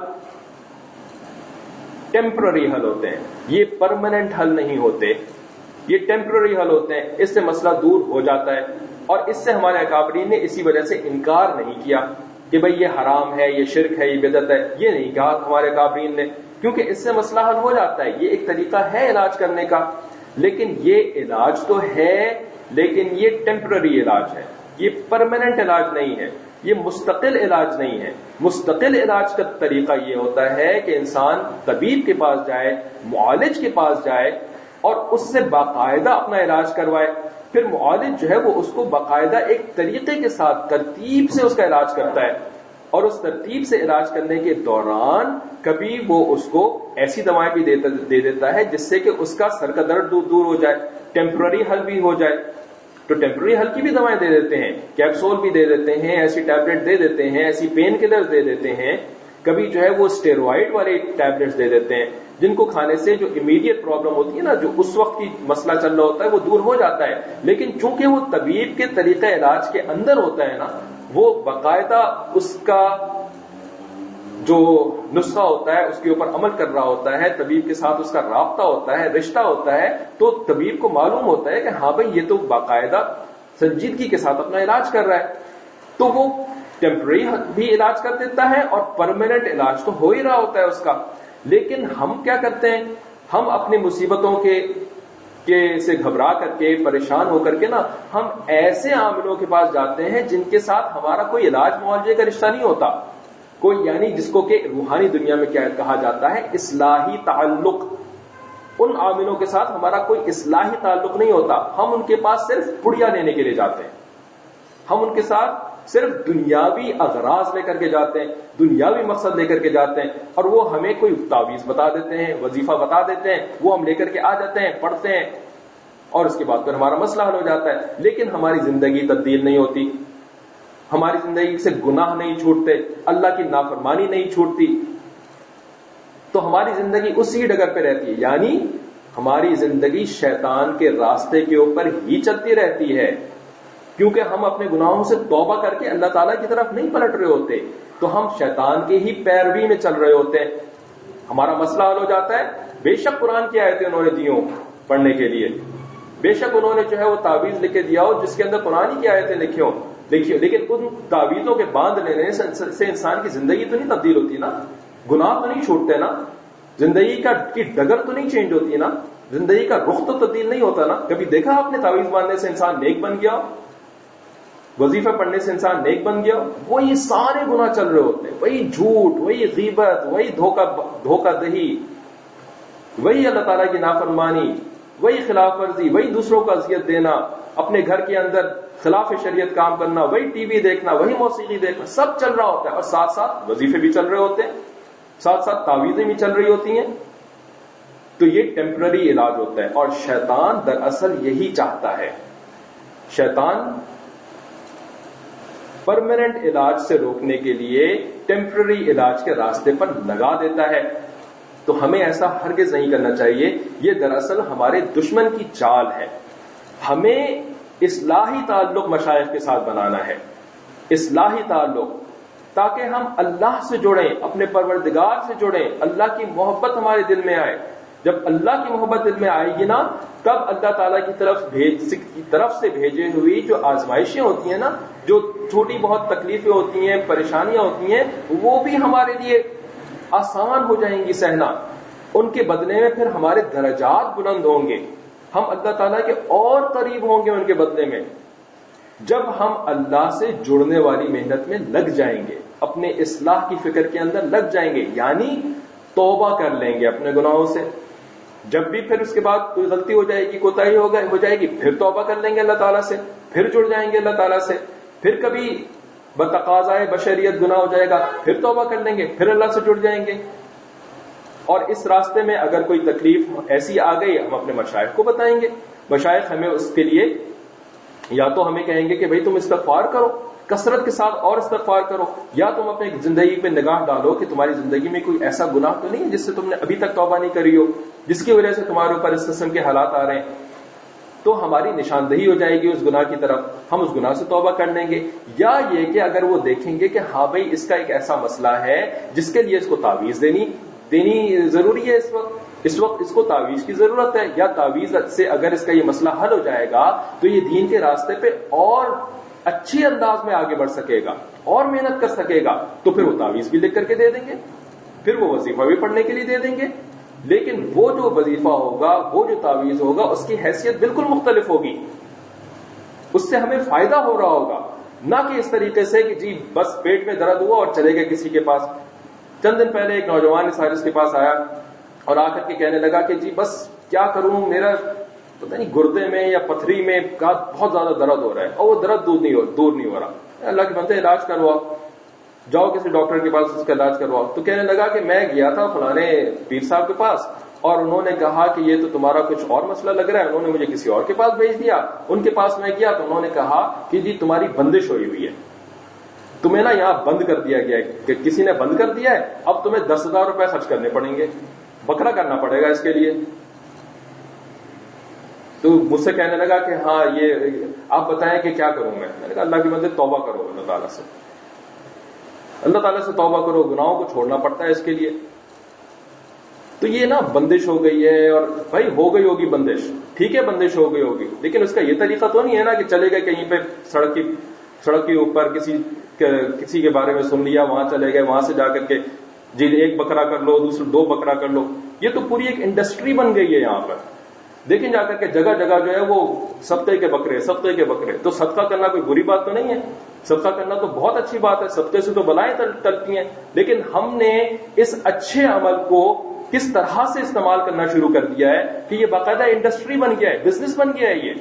ٹیمپرری حل ہوتے ہیں, یہ پرماننٹ حل نہیں ہوتے, یہ ٹیمپرری حل ہوتے ہیں. اس سے مسئلہ دور ہو جاتا ہے, اور اس سے ہمارے اکابرین نے اسی وجہ سے انکار نہیں کیا کہ بھئی یہ حرام ہے, یہ شرک ہے, یہ بدعت ہے, یہ نہیں کہا ہمارے اکابرین نے, کیونکہ اس سے مسئلہ حل ہو جاتا ہے. یہ ایک طریقہ ہے علاج کرنے کا, لیکن یہ علاج تو ہے, لیکن یہ ٹیمپرری علاج ہے, یہ پرماننٹ علاج نہیں ہے, یہ مستقل علاج نہیں ہے. مستقل علاج کا طریقہ یہ ہوتا ہے کہ انسان طبیب کے پاس جائے, معالج کے پاس جائے, اور اس سے باقاعدہ اپنا علاج کروائے. پھر معالج جو ہے وہ اس کو باقاعدہ ایک طریقے کے ساتھ ترتیب سے اس کا علاج کرتا ہے, اور اس ترتیب سے علاج کرنے کے دوران کبھی وہ اس کو ایسی دوائیں بھی دے دیتا ہے جس سے کہ اس کا سر کا درد دور ہو جائے, ٹیمپرری حل بھی ہو جائے. تو ٹیمپرری حل کی بھی دوائیں دے دیتے ہیں, کیپسول بھی دے دیتے ہیں, ایسی ٹیبلٹ دے دیتے ہیں, ایسی پین کلر دے دیتے ہیں, کبھی جو ہے وہ اسٹیرائڈ والے ٹیبلٹس دے دیتے ہیں جن کو کھانے سے جو امیڈیٹ پرابلم ہوتی ہے نا, جو اس وقت کی مسئلہ چل رہا ہوتا ہے, وہ دور ہو جاتا ہے. لیکن چونکہ وہ طبیب کے طریقہ علاج کے اندر ہوتا ہے نا, وہ باقاعدہ اس کا جو نسخہ ہوتا ہے اس کے اوپر عمل کر رہا ہوتا ہے, طبیب کے ساتھ اس کا رابطہ ہوتا ہے, رشتہ ہوتا ہے, تو طبیب کو معلوم ہوتا ہے کہ ہاں بھئی یہ تو باقاعدہ سنجیدگی کے ساتھ اپنا علاج کر رہا ہے. تو وہ ٹیمپرری بھی علاج کر دیتا ہے, اور پرماننٹ علاج تو ہو ہی رہا ہوتا ہے اس کا. لیکن ہم کیا کرتے ہیں, ہم اپنی مصیبتوں کے کہ سے گھبرا کر کے, پریشان ہو کر کے نا, ہم ایسے عاملوں کے پاس جاتے ہیں جن کے ساتھ ہمارا کوئی علاج معالجے کا رشتہ نہیں ہوتا, کوئی یعنی جس کو کہ روحانی دنیا میں کیا کہا جاتا ہے اصلاحی تعلق. ان عاملوں کے ساتھ ہمارا کوئی اصلاحی تعلق نہیں ہوتا, ہم ان کے پاس صرف پڑیا لینے کے لیے جاتے ہیں, ہم ان کے ساتھ صرف دنیاوی اغراض لے کر کے جاتے ہیں, دنیاوی مقصد لے کر کے جاتے ہیں, اور وہ ہمیں کوئی تعویذ بتا دیتے ہیں, وظیفہ بتا دیتے ہیں, وہ ہم لے کر کے آ جاتے ہیں, پڑھتے ہیں, اور اس کے بعد پھر ہمارا مسئلہ حل ہو جاتا ہے. لیکن ہماری زندگی تبدیل نہیں ہوتی, ہماری زندگی سے گناہ نہیں چھوٹتے, اللہ کی نافرمانی نہیں چھوٹتی, تو ہماری زندگی اسی ڈگر پہ رہتی ہے. یعنی ہماری زندگی شیطان کے راستے کے اوپر ہی چلتی رہتی ہے, کیونکہ ہم اپنے گناہوں سے توبہ کر کے اللہ تعالیٰ کی طرف نہیں پلٹ رہے ہوتے, تو ہم شیطان کے ہی پیروی میں چل رہے ہوتے ہیں. ہمارا مسئلہ حل ہو جاتا ہے. بے شک قرآن کی آیتیں انہوں نے دی ہوں پڑھنے کے لیے, بے شک انہوں نے جو ہے وہ تعویذ لکھ کے دیا ہو جس کے اندر قرآن کی آیتیں لکھی ہوں, دیکھیے, لیکن ان تعویذوں کے باندھ لینے سے انسان کی زندگی تو نہیں تبدیل ہوتی نا, گناہ تو نہیں چھوٹتے نا, زندگی کا کی ڈگر تو نہیں چینج ہوتی نا, زندگی کا رخ تو تبدیل نہیں ہوتا نا. کبھی دیکھا آپ نے تعویذ باندھنے سے انسان نیک بن گیا, وظیفہ پڑھنے سے انسان نیک بن گیا؟ وہی سارے گناہ چل رہے ہوتے ہیں, وہی جھوٹ, وہی غیبت, وہی دھوکہ دھوکہ دہی, وہی اللہ تعالیٰ کی نافرمانی, وہی خلاف ورزی, وہی دوسروں کو اذیت دینا, اپنے گھر کے اندر خلاف شریعت کام کرنا, وہی ٹی وی دیکھنا, وہی موسیقی دیکھنا, سب چل رہا ہوتا ہے, اور ساتھ ساتھ وظیفے بھی چل رہے ہوتے ہیں, ساتھ ساتھ تعویذیں بھی چل رہی ہوتی ہیں. تو یہ ٹیمپرری علاج ہوتا ہے, اور شیطان دراصل یہی چاہتا ہے. شیطان پرماننٹ علاج سے روکنے کے لیے ٹیمپرری علاج کے راستے پر لگا دیتا ہے. تو ہمیں ایسا ہرگز نہیں کرنا چاہیے. یہ دراصل ہمارے دشمن کی چال ہے. ہمیں اصلاحی تعلق مشائخ کے ساتھ بنانا ہے, اصلاحی تعلق, تاکہ ہم اللہ سے جڑیں, اپنے پروردگار سے جڑیں, اللہ کی محبت ہمارے دل میں آئے. جب اللہ کی محبت دل میں آئے گی نا، تب اللہ تعالیٰ کی طرف بھیج کی طرف سے بھیجے ہوئی جو آزمائشیں ہوتی ہیں نا، جو چھوٹی بہت تکلیفیں ہوتی ہیں، پریشانیاں ہوتی ہیں، وہ بھی ہمارے لیے آسان ہو جائیں گی سہنا. ان کے بدلے میں پھر ہمارے درجات بلند ہوں گے، ہم اللہ تعالیٰ کے اور قریب ہوں گے ان کے بدلے میں، جب ہم اللہ سے جڑنے والی محنت میں لگ جائیں گے، اپنے اصلاح کی فکر کے اندر لگ جائیں گے، یعنی توبہ کر لیں گے اپنے گناہوں سے. جب بھی پھر اس کے بعد کوئی غلطی ہو جائے گی، کوتاہی ہو جائے گی، پھر توبہ کر لیں گے اللہ تعالیٰ سے، پھر جڑ جائیں گے اللہ تعالیٰ سے. پھر کبھی بتقاضائے بشریت گناہ ہو جائے گا، پھر توبہ کر لیں گے، پھر اللہ سے جڑ جائیں گے. اور اس راستے میں اگر کوئی تکلیف ایسی آ گئی، ہم اپنے مشائخ کو بتائیں گے. مشائخ ہمیں اس کے لیے یا تو ہمیں کہیں گے کہ بھئی تم استغفار کرو، کثرت کے ساتھ اور استغفار کرو، یا تم اپنے زندگی پہ نگاہ ڈالو کہ تمہاری زندگی میں کوئی ایسا گناہ تو نہیں ہے جس سے تم نے ابھی تک توبہ نہیں کری ہو، جس کی وجہ سے تمہارے اوپر اس قسم کے حالات آ رہے ہیں. تو ہماری نشاندہی ہو جائے گی اس گناہ کی طرف، ہم اس گناہ سے توبہ کر لیں گے. یا یہ کہ اگر وہ دیکھیں گے کہ ہاں بھئی اس کا ایک ایسا مسئلہ ہے جس کے لیے اس کو تعویذ دینی دینی ضروری ہے، اس وقت اس وقت اس کو تعویذ کی ضرورت ہے، یا تعویذ سے اگر اس کا یہ مسئلہ حل ہو جائے گا تو یہ دین کے راستے پہ اور اچھے انداز میں آگے بڑھ سکے گا اور محنت کر سکے گا، تو پھر وہ تعویذ بھی لکھ کر کے دے دیں گے، پھر وہ وظیفہ بھی پڑھنے کے لیے دے دیں گے. لیکن وہ جو وظیفہ ہوگا، وہ جو تعویذ ہوگا، اس کی حیثیت بالکل مختلف ہوگی، اس سے ہمیں فائدہ ہو رہا ہوگا، نہ کہ اس طریقے سے کہ جی بس پیٹ میں درد ہوا اور چلے گئے کسی کے پاس. چند دن پہلے ایک نوجوان اس حارث کے پاس آیا اور آ کر کے کہنے لگا کہ جی بس کیا کروں، میرا پتہ نہیں گردے میں یا پتھری میں بہت زیادہ درد ہو رہا ہے اور وہ درد دور نہیں ہو دور نہیں ہو رہا. اللہ کے بندے علاج کرواؤ، جاؤ کسی ڈاکٹر کے پاس اس کا علاج کرواؤ. تو کہنے لگا کہ میں گیا تھا فلانے پیر صاحب کے پاس اور انہوں نے کہا کہ یہ تو تمہارا کچھ اور مسئلہ لگ رہا ہے، انہوں نے مجھے کسی اور کے پاس بھیج دیا. ان کے پاس میں گیا تو انہوں نے کہا کہ جی تمہاری بندش ہوئی ہوئی ہے، تمہیں نا یہاں بند کر دیا گیا ہے، کہ کسی نے بند کر دیا ہے، اب تمہیں دس ہزار روپے خرچ کرنے پڑیں گے، بکرا کرنا پڑے گا اس کے لیے. تو مجھ سے کہنے لگا کہ ہاں یہ آپ بتائیں کہ کیا کروں میں. میں نے کہا اللہ کی مدد توبہ کرو اللہ تعالیٰ سے، اللہ تعالیٰ سے توبہ کرو، گناہوں کو چھوڑنا پڑتا ہے اس کے لیے. تو یہ نا بندش ہو گئی ہے، اور بھائی ہو گئی ہوگی بندش، ٹھیک ہے بندش ہو گئی ہوگی، لیکن اس کا یہ طریقہ تو نہیں ہے نا کہ چلے گئے کہیں پہ سڑک کی سڑک کے اوپر کسی کسی کے بارے میں سن لیا، وہاں چلے گئے، وہاں سے جا کر کے جی ایک بکرا کر لو، دوسرے دو بکرا کر لو. یہ تو پوری ایک انڈسٹری بن گئی ہے یہاں پر. دیکھیں جا کر کے جگہ جگہ جو ہے وہ صدقے کے بکرے صدقے کے بکرے. تو صدقہ کرنا کوئی بری بات تو نہیں ہے، صدقہ کرنا تو بہت اچھی بات ہے، صدقے سے تو بلائیں ٹلتی ہیں. لیکن ہم نے اس اچھے عمل کو کس طرح سے استعمال کرنا شروع کر دیا ہے کہ یہ باقاعدہ انڈسٹری بن گیا ہے، بزنس بن گیا ہے. یہ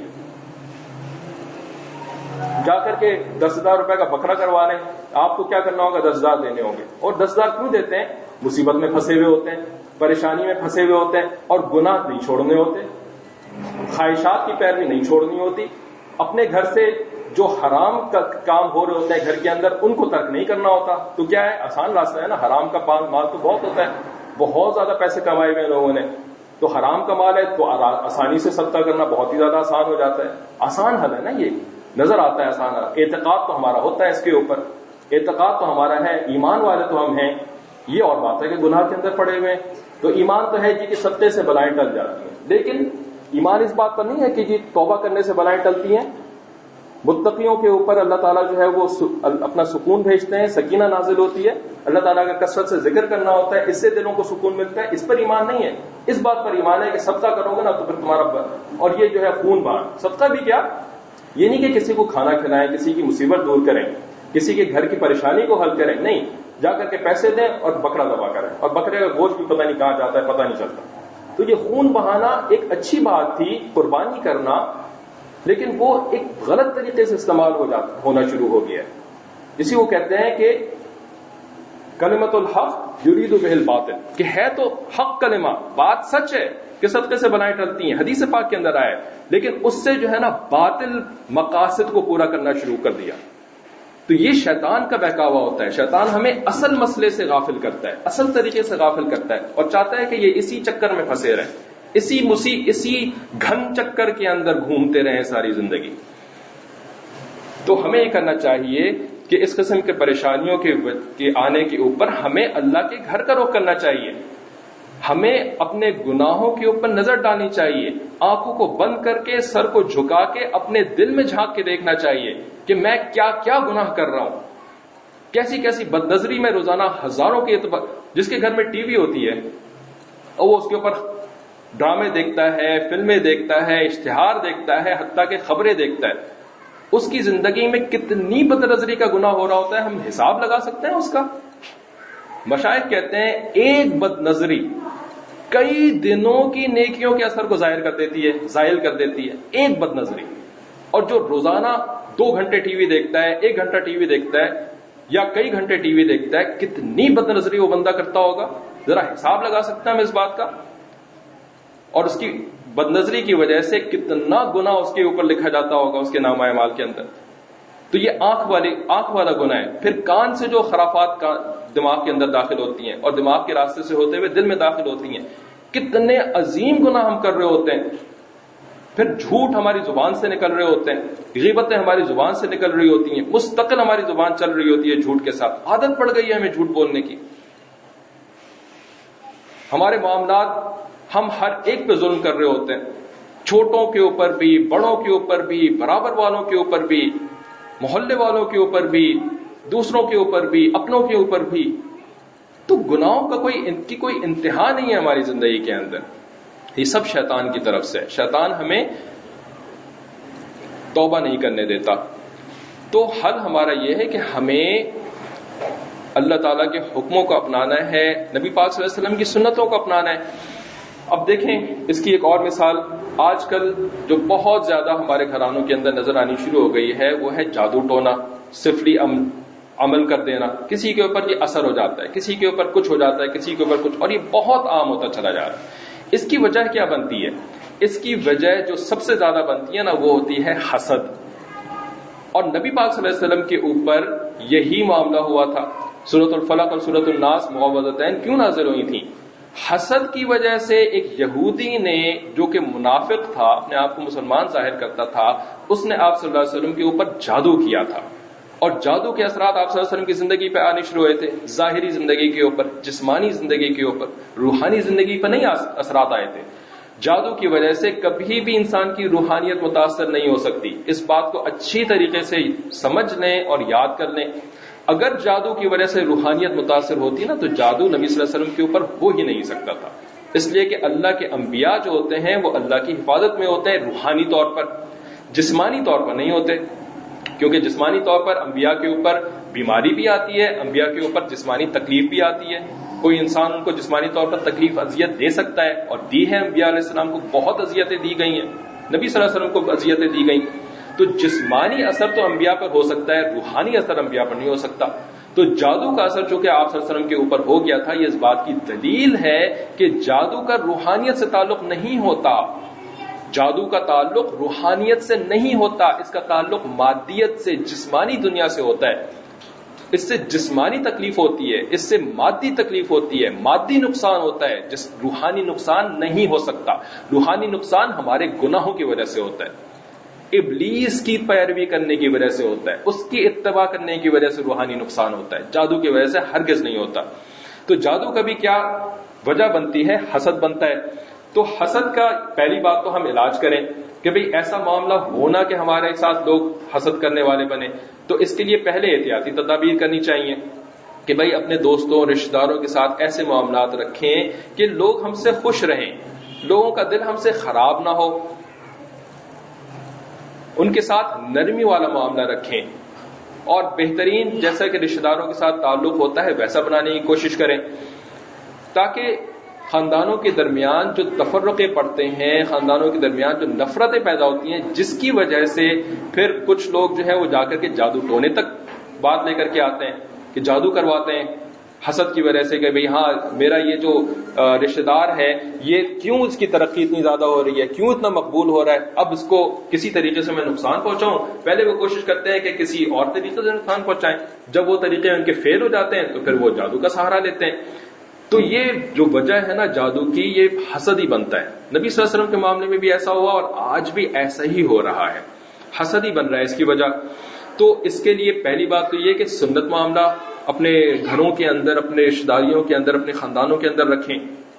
جا کر کے دس ہزار روپے کا بکرا کروا لیں، آپ کو کیا کرنا ہوگا، دس ہزار دینے ہوں گے. اور دس ہزار کیوں دیتے ہیں؟ مصیبت میں پھنسے ہوئے ہوتے ہیں، پریشانی میں پھنسے ہوئے ہوتے ہیں، اور گناہ نہیں چھوڑنے ہوتے، خواہشات کی پیروی نہیں چھوڑنی ہوتی، اپنے گھر سے جو حرام کا کام ہو رہے ہوتے ہیں گھر کے اندر ان کو ترک نہیں کرنا ہوتا. تو کیا ہے، آسان راستہ ہے نا، حرام کا مال تو بہت ہوتا ہے، بہت زیادہ پیسے کمائے ہوئے لوگوں نے، تو حرام کا مال ہے تو آسانی سے صدقہ کرنا بہت ہی زیادہ آسان ہو جاتا ہے. آسان حل ہے نا، یہ نظر آتا ہے آسان حل. اعتقاد تو ہمارا ہوتا ہے اس کے اوپر، اعتقاد تو ہمارا ہے، ایمان والے تو ہم ہیں. یہ اور بات ہے کہ گناہ کے اندر پڑے ہوئے ہیں. تو ایمان تو ہے جی کہ صدقے سے بلائیں ٹل جاتی ہیں، لیکن ایمان اس بات پر نہیں ہے کہ جی توبہ کرنے سے بلائیں ٹلتی ہیں. متقیوں کے اوپر اللہ تعالیٰ جو ہے وہ اپنا سکون بھیجتے ہیں، سکینہ نازل ہوتی ہے، اللہ تعالیٰ کا کثرت سے ذکر کرنا ہوتا ہے، اس سے دلوں کو سکون ملتا ہے. اس پر ایمان نہیں ہے، اس بات پر ایمان ہے کہ صدقہ کرو گے نا تو پھر تمہارا، اور یہ جو ہے خون بہان. صدقہ بھی کیا، یہ نہیں کہ کسی کو کھانا کھلائیں، کسی کی مصیبت دور کریں، کسی کے گھر کی پریشانی کو حل کریں، نہیں، جا کر کے پیسے دیں اور بکرا ذبح کریں، اور بکرے کا گوشت بھی پتہ نہیں کہاں جاتا ہے، پتہ نہیں چلتا. تو یہ خون بہانا ایک اچھی بات تھی، قربانی کرنا، لیکن وہ ایک غلط طریقے سے استعمال ہو جاتا ہونا شروع ہو گیا ہے. اسی کو کہتے ہیں کہ کلمۃ الحق یرید بہ الباطل، کہ ہے تو حق کلمہ، بات سچ ہے کہ صدقے سے بلائیں ٹلتی ہیں، حدیث پاک کے اندر آیا ہے، لیکن اس سے جو ہے نا باطل مقاصد کو پورا کرنا شروع کر دیا. تو یہ شیطان کا بہکاوا ہوتا ہے. شیطان ہمیں اصل مسئلے سے غافل کرتا ہے، اصل طریقے سے غافل کرتا ہے، اور چاہتا ہے کہ یہ اسی چکر میں پھنسے رہیں، اسی مسی اسی گھن چکر کے اندر گھومتے رہیں ساری زندگی. تو ہمیں یہ کرنا چاہیے کہ اس قسم کے پریشانیوں کے آنے کے اوپر ہمیں اللہ کے گھر کا رخ کرنا چاہیے. ہمیں اپنے گناہوں کے اوپر نظر ڈالنی چاہیے، آنکھوں کو بند کر کے سر کو جھکا کے اپنے دل میں جھانک کے دیکھنا چاہیے کہ میں کیا کیا گناہ کر رہا ہوں، کیسی کیسی بد نظری میں روزانہ ہزاروں کے اعتبار، جس کے گھر میں ٹی وی ہوتی ہے اور وہ اس کے اوپر ڈرامے دیکھتا ہے، فلمیں دیکھتا ہے، اشتہار دیکھتا ہے، حتیٰ کہ خبریں دیکھتا ہے، اس کی زندگی میں کتنی بد نظری کا گناہ ہو رہا ہوتا ہے، ہم حساب لگا سکتے ہیں اس کا؟ مشائخ کہتے ہیں ایک بد نظری کئی دنوں کی نیکیوں کے اثر کو ظاہر کر دیتی ہے، زائل کر دیتی ہے، ایک بد نظری۔ اور جو روزانہ دو گھنٹے ٹی وی دیکھتا ہے، ایک گھنٹہ ٹی وی دیکھتا ہے یا کئی گھنٹے ٹی وی دیکھتا ہے، کتنی بد نظری وہ بندہ کرتا ہوگا، ذرا حساب لگا سکتے ہیں ہم اس بات کا؟ اور اس کی بد نظری کی وجہ سے کتنا گناہ اس کے اوپر لکھا جاتا ہوگا اس کے نامہ اعمال کے اندر۔ تو یہ آنکھ والی آنکھ والا گناہ ہے۔ پھر کان سے جو خرافات کا دماغ کے اندر داخل ہوتی ہیں اور دماغ کے راستے سے ہوتے ہوئے دل میں داخل ہوتی ہیں، کتنے عظیم گناہ ہم کر رہے ہوتے ہیں۔ پھر جھوٹ ہماری زبان سے نکل رہے ہوتے ہیں، غیبتیں ہماری زبان سے نکل رہی ہوتی ہیں، مستقل ہماری زبان چل رہی ہوتی ہے جھوٹ کے ساتھ، عادت پڑ گئی ہے ہمیں جھوٹ بولنے کی۔ ہمارے معاملات ہم ہر ایک پہ ظلم کر رہے ہوتے ہیں، چھوٹوں کے اوپر بھی، بڑوں کے اوپر بھی، برابر والوں کے اوپر بھی، محلے والوں کے اوپر بھی، دوسروں کے اوپر بھی، اپنوں کے اوپر بھی۔ تو گناہوں کا کوئی ان کی کوئی انتہا نہیں ہے ہماری زندگی کے اندر، یہ سب شیطان کی طرف سے۔ شیطان ہمیں توبہ نہیں کرنے دیتا۔ تو حل ہمارا یہ ہے کہ ہمیں اللہ تعالیٰ کے حکموں کو اپنانا ہے، نبی پاک صلی اللہ علیہ وسلم کی سنتوں کو اپنانا ہے۔ اب دیکھیں اس کی ایک اور مثال آج کل جو بہت زیادہ ہمارے گھرانوں کے اندر نظر آنی شروع ہو گئی ہے، وہ ہے جادو ٹونا، سفلی عمل کر دینا۔ کسی کے اوپر یہ اثر ہو جاتا ہے، کسی کے اوپر کچھ ہو جاتا ہے، کسی کے اوپر کچھ، اور یہ بہت عام ہوتا چلا جا رہا ہے۔ اس کی وجہ کیا بنتی ہے؟ اس کی وجہ جو سب سے زیادہ بنتی ہے نا، وہ ہوتی ہے حسد۔ اور نبی پاک صلی اللہ علیہ وسلم کے اوپر یہی معاملہ ہوا تھا۔ سورۃ الفلق اور سورۃ الناس معوذتین کیوں نازل ہوئی تھیں؟ حسد کی وجہ سے ایک یہودی نے، جو کہ منافق تھا، اپنے آپ کو مسلمان ظاہر کرتا تھا، اس نے آپ صلی اللہ علیہ وسلم کے اوپر جادو کیا تھا، اور جادو کے اثرات آپ صلی اللہ علیہ وسلم کی زندگی پہ آنے شروع ہوئے تھے، ظاہری زندگی کے اوپر، جسمانی زندگی کے اوپر، روحانی زندگی پر نہیں اثرات آئے تھے۔ جادو کی وجہ سے کبھی بھی انسان کی روحانیت متاثر نہیں ہو سکتی، اس بات کو اچھی طریقے سے سمجھ لیں اور یاد کر لیں۔ اگر جادو کی وجہ سے روحانیت متاثر ہوتی نا، تو جادو نبی صلی اللہ علیہ وسلم کے اوپر ہو ہی نہیں سکتا تھا، اس لیے کہ اللہ کے انبیاء جو ہوتے ہیں وہ اللہ کی حفاظت میں ہوتے ہیں روحانی طور پر، جسمانی طور پر نہیں ہوتے، کیونکہ جسمانی طور پر انبیاء کے اوپر بیماری بھی آتی ہے، انبیاء کے اوپر جسمانی تکلیف بھی آتی ہے، کوئی انسان ان کو جسمانی طور پر تکلیف اذیت دے سکتا ہے، اور دی ہے، انبیاء علیہ السلام کو بہت اذیتیں دی گئی ہیں، نبی صلی اللہ علیہ وسلم کو اذیتیں دی گئیں۔ تو جسمانی اثر تو انبیاء پر ہو سکتا ہے، روحانی اثر انبیاء پر نہیں ہو سکتا۔ تو جادو کا اثر چونکہ آپ صلی اللہ علیہ وسلم کے اوپر ہو گیا تھا، یہ اس بات کی دلیل ہے کہ جادو کا روحانیت سے تعلق نہیں ہوتا، جادو کا تعلق روحانیت سے نہیں ہوتا، اس کا تعلق مادیت سے، جسمانی دنیا سے ہوتا ہے، اس سے جسمانی تکلیف ہوتی ہے، اس سے مادی تکلیف ہوتی ہے، مادی نقصان ہوتا ہے، جس روحانی نقصان نہیں ہو سکتا۔ روحانی نقصان ہمارے گناہوں کی وجہ سے ہوتا ہے، ابلیس کی پیروی کرنے کی وجہ سے ہوتا ہے، اس کی اتباع کرنے کی وجہ سے روحانی نقصان ہوتا ہے، جادو کی وجہ سے ہرگز نہیں ہوتا۔ تو جادو کا بھی کیا وجہ بنتی ہے؟ حسد بنتا ہے۔ تو حسد کا پہلی بات تو ہم علاج کریں کہ بھئی ایسا معاملہ ہونا کہ ہمارے ساتھ لوگ حسد کرنے والے بنے، تو اس کے لیے پہلے احتیاطی تدابیر کرنی چاہیے کہ بھئی اپنے دوستوں رشتہ داروں کے ساتھ ایسے معاملات رکھیں کہ لوگ ہم سے خوش رہیں، لوگوں کا دل ہم سے خراب نہ ہو، ان کے ساتھ نرمی والا معاملہ رکھیں، اور بہترین جیسا کہ رشتہ داروں کے ساتھ تعلق ہوتا ہے ویسا بنانے کی کوشش کریں، تاکہ خاندانوں کے درمیان جو تفرقے پڑتے ہیں، خاندانوں کے درمیان جو نفرتیں پیدا ہوتی ہیں، جس کی وجہ سے پھر کچھ لوگ جو ہے وہ جا کر کے جادو ٹونے تک بات لے کر کے آتے ہیں کہ جادو کرواتے ہیں حسد کی وجہ سے کہ بھئی ہاں میرا یہ جو رشتہ دار ہے یہ کیوں اس کی ترقی اتنی زیادہ ہو رہی ہے، کیوں اتنا مقبول ہو رہا ہے، اب اس کو کسی طریقے سے میں نقصان پہنچاؤں۔ پہلے وہ کوشش کرتے ہیں کہ کسی اور طریقے سے نقصان پہنچائیں، جب وہ طریقے ان کے فیل ہو جاتے ہیں تو پھر وہ جادو کا سہارا لیتے ہیں۔ تو یہ جو وجہ ہے نا جادو کی، یہ حسد ہی بنتا ہے۔ نبی صلی اللہ علیہ وسلم کے معاملے میں بھی ایسا ہوا اور آج بھی ایسا ہی ہو رہا ہے، حسد ہی بن رہا ہے اس کی وجہ۔ تو اس کے لیے پہلی بات تو یہ کہ سنت معاملہ اپنے گھروں کے اندر، اپنے رشتہ داریوں کے اندر، اپنے خاندانوں کے اندر رکھیں،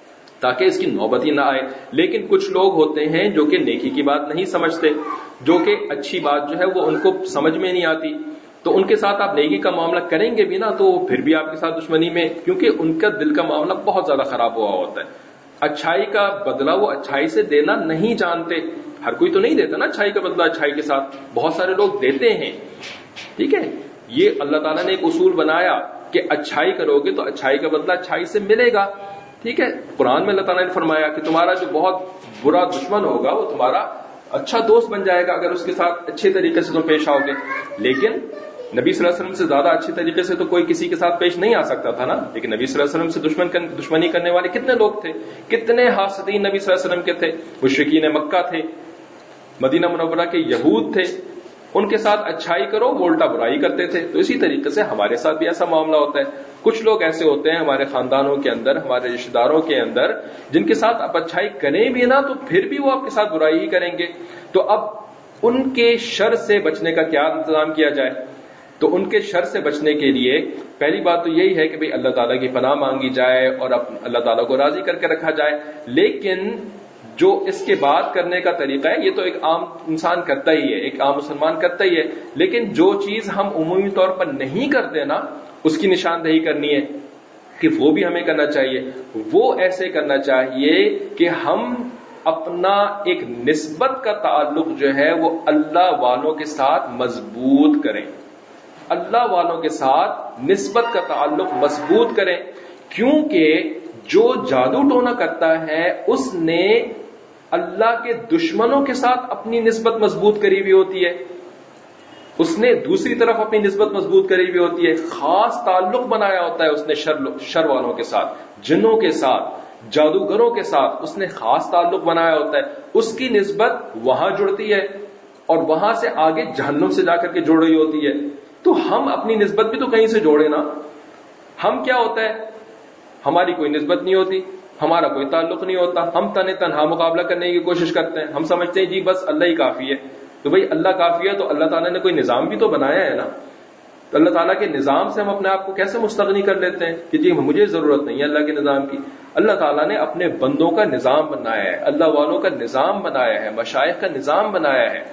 تاکہ اس کی نوبت ہی نہ آئے. لیکن کچھ لوگ ہوتے ہیں جو کہ نیکی کی بات نہیں سمجھتے, جو کہ اچھی بات جو ہے وہ ان کو سمجھ میں نہیں آتی, تو ان کے ساتھ آپ نیکی کا معاملہ کریں گے بھی نا تو پھر بھی آپ کے ساتھ دشمنی میں, کیونکہ ان کا دل کا معاملہ بہت زیادہ خراب ہوا ہوتا ہے. اچھائی کا بدلہ وہ اچھائی سے دینا نہیں جانتے. ہر کوئی تو نہیں دیتا نا اچھائی کا بدلہ اچھائی کے ساتھ, بہت سارے لوگ دیتے ہیں. ٹھیک ہے, یہ اللہ تعالیٰ نے ایک اصول بنایا کہ اچھائی کرو گے تو اچھائی کا بدلہ اچھائی سے ملے گا. ٹھیک ہے, قرآن میں اللہ تعالیٰ نے فرمایا کہ تمہارا جو بہت برا دشمن ہوگا وہ تمہارا اچھا دوست بن جائے گا اگر اس کے ساتھ اچھے طریقے سے تم پیش آؤ گے. لیکن نبی صلی اللہ علیہ وسلم سے زیادہ اچھے طریقے سے تو کوئی کسی کے ساتھ پیش نہیں آ سکتا تھا نا. لیکن نبی صلی اللہ علیہ وسلم سے دشمن دشمنی کرنے والے کتنے لوگ تھے, کتنے حاسدین نبی صلی اللہ علیہ وسلم کے تھے. مشرکین مکہ تھے, مدینہ منورہ کے یہود تھے, ان کے ساتھ اچھائی کرو وہ الٹا برائی کرتے تھے. تو اسی طریقے سے ہمارے ساتھ بھی ایسا معاملہ ہوتا ہے. کچھ لوگ ایسے ہوتے ہیں ہمارے خاندانوں کے اندر, ہمارے رشتہ داروں کے اندر, جن کے ساتھ آپ اچھائی کریں بھی نا تو پھر بھی وہ آپ کے ساتھ برائی ہی کریں گے. تو اب ان کے شر سے بچنے کا کیا انتظام کیا جائے؟ تو ان کے شر سے بچنے کے لیے پہلی بات تو یہی ہے کہ بھئی اللہ تعالیٰ کی پناہ مانگی جائے اور اللہ تعالیٰ کو راضی کر کے رکھا جائے. لیکن جو اس کے بعد کرنے کا طریقہ ہے یہ تو ایک عام انسان کرتا ہی ہے, ایک عام مسلمان کرتا ہی ہے. لیکن جو چیز ہم عمومی طور پر نہیں کرتے نا اس کی نشاندہی کرنی ہے کہ وہ بھی ہمیں کرنا چاہیے. وہ ایسے کرنا چاہیے کہ ہم اپنا ایک نسبت کا تعلق جو ہے وہ اللہ والوں کے ساتھ مضبوط کریں. اللہ والوں کے ساتھ نسبت کا تعلق مضبوط کریں, کیونکہ جو جادو ٹونا کرتا ہے اس نے اللہ کے دشمنوں کے ساتھ اپنی نسبت مضبوط کری ہوئی ہوتی ہے, اس نے دوسری طرف اپنی نسبت مضبوط کری ہوئی ہوتی ہے. خاص تعلق بنایا ہوتا ہے اس نے شر, شر والوں کے ساتھ, جنوں کے ساتھ, جادوگروں کے ساتھ اس نے خاص تعلق بنایا ہوتا ہے. اس کی نسبت وہاں جڑتی ہے اور وہاں سے آگے جہنم سے جا کر کے جوڑ رہی ہوتی ہے. تو ہم اپنی نسبت بھی تو کہیں سے جوڑے نا. ہم کیا ہوتا ہے, ہماری کوئی نسبت نہیں ہوتی, ہمارا کوئی تعلق نہیں ہوتا, ہم تن تنہا مقابلہ کرنے کی کوشش کرتے ہیں. ہم سمجھتے ہیں جی بس اللہ ہی کافی ہے. تو بھئی اللہ کافی ہے تو اللہ تعالیٰ نے کوئی نظام بھی تو بنایا ہے نا. تو اللہ تعالیٰ کے نظام سے ہم اپنے آپ کو کیسے مستغنی کر لیتے ہیں کہ جی مجھے ضرورت نہیں ہے اللہ کے نظام کی. اللہ تعالیٰ نے اپنے بندوں کا نظام بنایا ہے, اللہ والوں کا نظام بنایا ہے, مشائخ کا نظام بنایا ہے,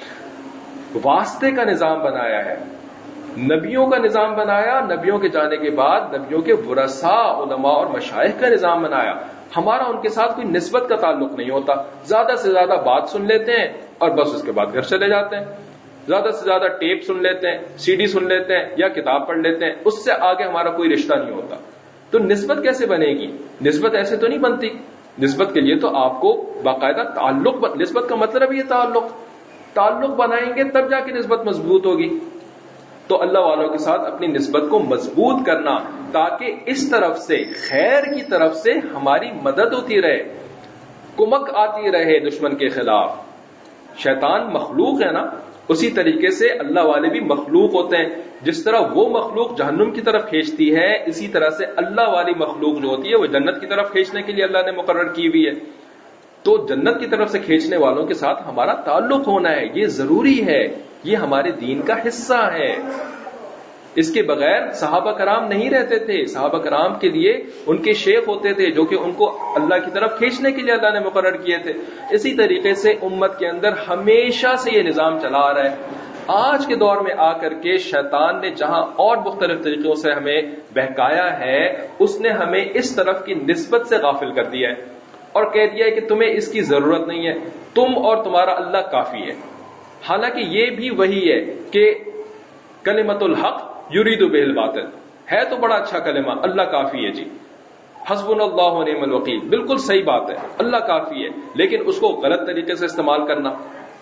واسطے کا نظام بنایا ہے, نبیوں کا نظام بنایا, نبیوں کے جانے کے بعد نبیوں کے ورثاء علماء اور مشائخ کا نظام بنایا. ہمارا ان کے ساتھ کوئی نسبت کا تعلق نہیں ہوتا. زیادہ سے زیادہ بات سن لیتے ہیں اور بس اس کے بعد گھر چلے جاتے ہیں. زیادہ سے زیادہ ٹیپ سن لیتے ہیں, سی ڈی سن لیتے ہیں یا کتاب پڑھ لیتے ہیں, اس سے آگے ہمارا کوئی رشتہ نہیں ہوتا. تو نسبت کیسے بنے گی؟ نسبت ایسے تو نہیں بنتی. نسبت کے لیے تو آپ کو باقاعدہ تعلق, نسبت کا مطلب یہ تعلق تعلق بنائیں گے تب جا کے نسبت مضبوط ہوگی. تو اللہ والوں کے ساتھ اپنی نسبت کو مضبوط کرنا تاکہ اس طرف سے خیر کی طرف سے ہماری مدد ہوتی رہے, کمک آتی رہے دشمن کے خلاف. شیطان مخلوق ہے نا, اسی طریقے سے اللہ والے بھی مخلوق ہوتے ہیں. جس طرح وہ مخلوق جہنم کی طرف کھینچتی ہے اسی طرح سے اللہ والی مخلوق جو ہوتی ہے وہ جنت کی طرف کھینچنے کے لیے اللہ نے مقرر کی ہوئی ہے. تو جنت کی طرف سے کھینچنے والوں کے ساتھ ہمارا تعلق ہونا ہے, یہ ضروری ہے, یہ ہمارے دین کا حصہ ہے. اس کے بغیر صحابہ کرام نہیں رہتے تھے. صحابہ کرام کے لیے ان کے شیخ ہوتے تھے جو کہ ان کو اللہ کی طرف کھینچنے کے لیے اللہ نے مقرر کیے تھے. اسی طریقے سے امت کے اندر ہمیشہ سے یہ نظام چلا آ رہا ہے. آج کے دور میں آ کر کے شیطان نے جہاں اور مختلف طریقوں سے ہمیں بہکایا ہے, اس نے ہمیں اس طرف کی نسبت سے غافل کر دیا ہے اور کہہ دیا ہے کہ تمہیں اس کی ضرورت نہیں ہے, تم اور تمہارا اللہ کافی ہے. حالانکہ یہ بھی وہی ہے کہ کلمۃ الحق یرید بہ الباطل ہے, تو بڑا اچھا کلمہ اللہ کافی ہے جی, حسبنا اللہ و نعم الوکیل, بالکل صحیح بات ہے, اللہ کافی ہے. لیکن اس کو غلط طریقے سے استعمال کرنا.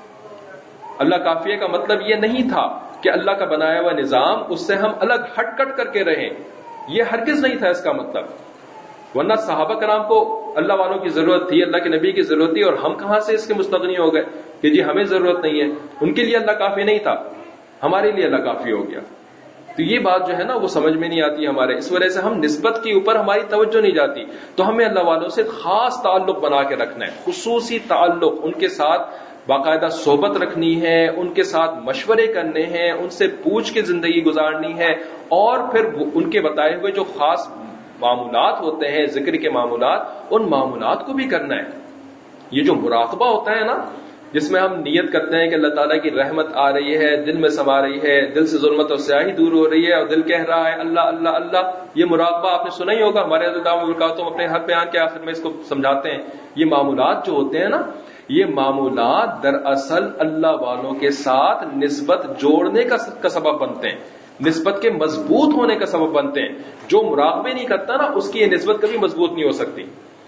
اللہ کافی ہے کا مطلب یہ نہیں تھا کہ اللہ کا بنایا ہوا نظام اس سے ہم الگ ہٹ کٹ کر کے رہیں, یہ ہرگز نہیں تھا اس کا مطلب. ورنہ صحابہ کرام کو اللہ والوں کی ضرورت تھی, اللہ کے نبی کی ضرورت تھی, اور ہم کہاں سے اس کے مستغنی ہو گئے کہ جی ہمیں ضرورت نہیں ہے. ان کے لیے اللہ کافی نہیں تھا, ہمارے لیے اللہ کافی ہو گیا. تو یہ بات جو ہے نا وہ سمجھ میں نہیں آتی ہمارے, اس وجہ سے ہم نسبت کے اوپر ہماری توجہ نہیں جاتی. تو ہمیں اللہ والوں سے خاص تعلق بنا کے رکھنا ہے, خصوصی تعلق, ان کے ساتھ باقاعدہ صحبت رکھنی ہے, ان کے ساتھ مشورے کرنے ہیں, ان سے پوچھ کے زندگی گزارنی ہے, اور پھر ان کے بتائے ہوئے جو خاص معمولات ہوتے ہیں ذکر کے معمولات, ان معمولات کو بھی کرنا ہے. یہ جو مراقبہ ہوتا ہے نا, جس میں ہم نیت کرتے ہیں کہ اللہ تعالیٰ کی رحمت آ رہی ہے, دل میں سما رہی ہے, دل سے ظلمت اور سیاہی دور ہو رہی ہے, اور دل کہہ رہا ہے اللہ اللہ اللہ. یہ مراقبہ آپ نے سنا ہی ہوگا, ہمارے حضرت برکاتہ اپنے ہر بیان کے آخر میں اس کو سمجھاتے ہیں. یہ معمولات جو ہوتے ہیں نا, یہ معمولات دراصل اللہ والوں کے ساتھ نسبت جوڑنے کا سبب بنتے ہیں, نسبت کے مضبوط ہونے کا سبب بنتے ہیں. جو مراقبے نہیں کرتا نا, اس کی یہ نسبت کبھی مضبوط نہیں ہو سکتی,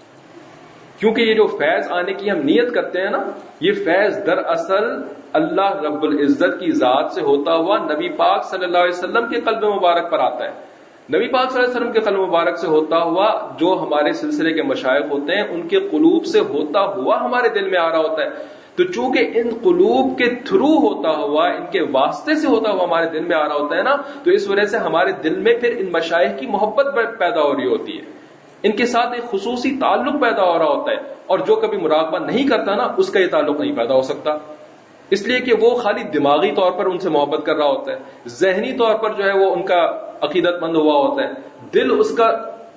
کیونکہ یہ جو فیض آنے کی ہم نیت کرتے ہیں نا, یہ فیض دراصل اللہ رب العزت کی ذات سے ہوتا ہوا نبی پاک صلی اللہ علیہ وسلم کے قلب مبارک پر آتا ہے. نبی پاک صلی اللہ علیہ وسلم کے قلب مبارک سے ہوتا ہوا جو ہمارے سلسلے کے مشائخ ہوتے ہیں, ان کے قلوب سے ہوتا ہوا ہمارے دل میں آ رہا ہوتا ہے. تو چونکہ ان قلوب کے تھرو ہوتا ہوا, ان کے واسطے سے ہوتا ہوا ہمارے دل میں آ رہا ہوتا ہے نا, تو اس وجہ سے ہمارے دل میں پھر ان مشائخ کی محبت پیدا ہو رہی ہوتی ہے, ان کے ساتھ ایک خصوصی تعلق پیدا ہو رہا ہوتا ہے. اور جو کبھی مراقبہ نہیں کرتا نا, اس کا یہ تعلق نہیں پیدا ہو سکتا, اس لیے کہ وہ خالی دماغی طور پر ان سے محبت کر رہا ہوتا ہے, ذہنی طور پر جو ہے وہ ان کا عقیدت مند ہوا ہوتا ہے. دل اس کا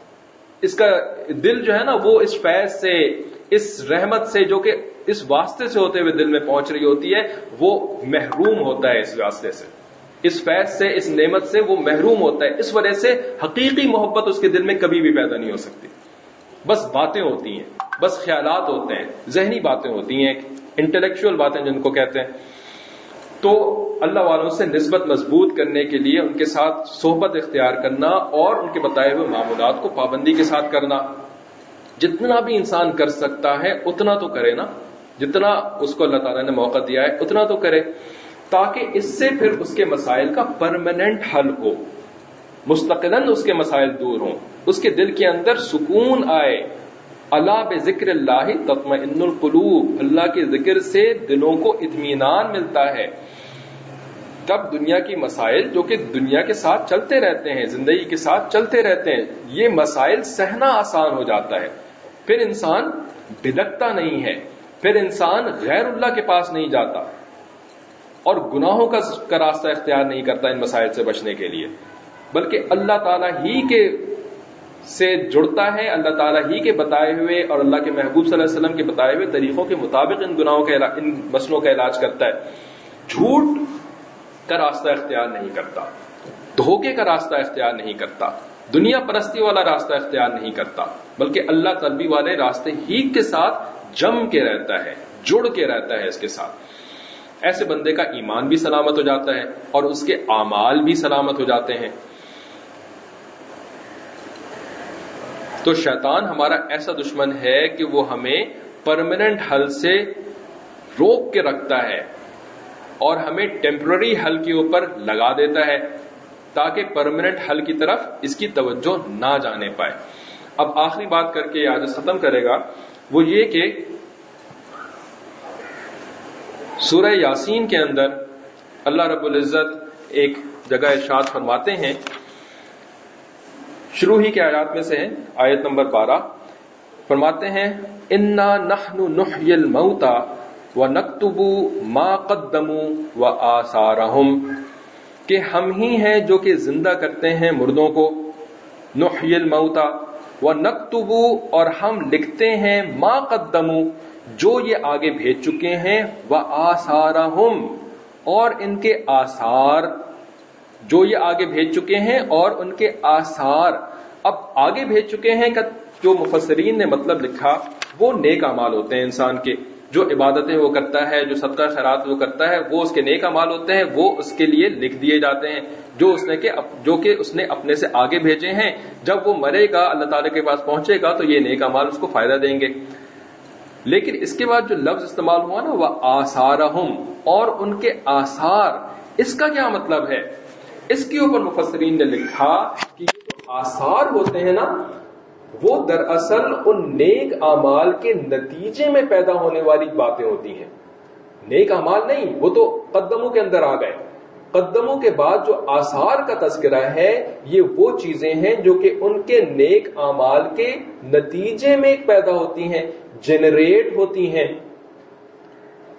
اس کا دل جو ہے نا, وہ اس فیض سے, اس رحمت سے جو کہ اس واسطے سے ہوتے ہوئے دل میں پہنچ رہی ہوتی ہے, وہ محروم ہوتا ہے. اس واسطے سے, اس فیض سے, اس نعمت سے وہ محروم ہوتا ہے. اس وجہ سے حقیقی محبت اس کے دل میں کبھی بھی پیدا نہیں ہو سکتی. بس باتیں ہوتی ہیں, بس خیالات ہوتے ہیں, ذہنی باتیں ہوتی ہیں, انٹلیکچوئل باتیں جن کو کہتے ہیں. تو اللہ والوں سے نسبت مضبوط کرنے کے لیے ان کے ساتھ صحبت اختیار کرنا اور ان کے بتائے ہوئے معمولات کو پابندی کے ساتھ کرنا. جتنا بھی انسان کر سکتا ہے اتنا تو کرے نا, جتنا اس کو اللہ تعالیٰ نے موقع دیا ہے اتنا تو کرے, تاکہ اس سے پھر اس کے مسائل کا پرماننٹ حل ہو, مستقلاً اس کے مسائل دور ہوں, اس کے دل کے اندر سکون آئے. الا بذکر اللہ تطمئن القلوب, اللہ کے ذکر سے دلوں کو اطمینان ملتا ہے. تب دنیا کی مسائل جو کہ دنیا کے ساتھ چلتے رہتے ہیں, زندگی کے ساتھ چلتے رہتے ہیں, یہ مسائل سہنا آسان ہو جاتا ہے. پھر انسان بھٹکتا نہیں ہے, پھر انسان غیر اللہ کے پاس نہیں جاتا اور گناہوں کا راستہ اختیار نہیں کرتا ان مسائل سے بچنے کے لیے, بلکہ اللہ تعالیٰ ہی کے سے جڑتا ہے, اللہ تعالیٰ ہی کے بتائے ہوئے اور اللہ کے محبوب صلی اللہ علیہ وسلم کے بتائے ہوئے طریقوں کے مطابق ان گناہوں کے ان مسئلوں کا علاج کرتا ہے. جھوٹ کا راستہ اختیار نہیں کرتا, دھوکے کا راستہ اختیار نہیں کرتا, دنیا پرستی والا راستہ اختیار نہیں کرتا, بلکہ اللہ طلبی والے راستے ہی کے ساتھ جم کے رہتا ہے, جڑ کے رہتا ہے اس کے ساتھ. ایسے بندے کا ایمان بھی سلامت ہو جاتا ہے اور اس کے اعمال بھی سلامت ہو جاتے ہیں. تو شیطان ہمارا ایسا دشمن ہے کہ وہ ہمیں پرماننٹ حل سے روک کے رکھتا ہے اور ہمیں ٹیمپرری حل کے اوپر لگا دیتا ہے تاکہ پرماننٹ حل کی طرف اس کی توجہ نہ جانے پائے. اب آخری بات کر کے آج ختم کرے گا, وہ یہ کہ سورہ یاسین کے اندر اللہ رب العزت ایک جگہ ارشاد فرماتے ہیں, شروع ہی کے آیات میں سے ہیں, آیت نمبر بارہ, فرماتے ہیں انا نحن نحیی الموتى ونکتب ما قدموا وآثارهم, کہ ہم ہی ہیں جو کہ زندہ کرتے ہیں مردوں کو, نحیی الموتى ونکتب, اور ہم لکھتے ہیں ما قدموا, جو یہ آگے بھیج چکے ہیں, وآثارهم, اور ان کے آثار, جو یہ آگے بھیج چکے ہیں اور ان کے آثار. اب آگے بھیج چکے ہیں کا جو مفسرین نے مطلب لکھا وہ نیک اعمال ہوتے ہیں انسان کے, جو عبادتیں وہ کرتا ہے, جو صدقہ خیرات وہ کرتا ہے, وہ اس کے نیک اعمال ہوتے ہیں, وہ اس کے لیے لکھ دیے جاتے ہیں جو اس نے کہ جو کہ اس نے اپنے سے آگے بھیجے ہیں. جب وہ مرے گا, اللہ تعالیٰ کے پاس پہنچے گا, تو یہ نیک اعمال اس کو فائدہ دیں گے. لیکن اس کے بعد جو لفظ استعمال ہوا نا, وہ آثارہم, اور ان کے آثار, اس کا کیا مطلب ہے؟ اس کے اوپر مفسرین نے لکھا کہ یہ جو آثار ہوتے ہیں نا, وہ دراصل ان نیک اعمال کے نتیجے میں پیدا ہونے والی باتیں ہوتی ہیں. نیک اعمال نہیں, وہ تو قدموں کے اندر آ گئے. قدموں کے بعد جو آثار کا تذکرہ ہے, یہ وہ چیزیں ہیں جو کہ ان کے نیک اعمال کے نتیجے میں پیدا ہوتی ہیں, جنریٹ ہوتی ہیں.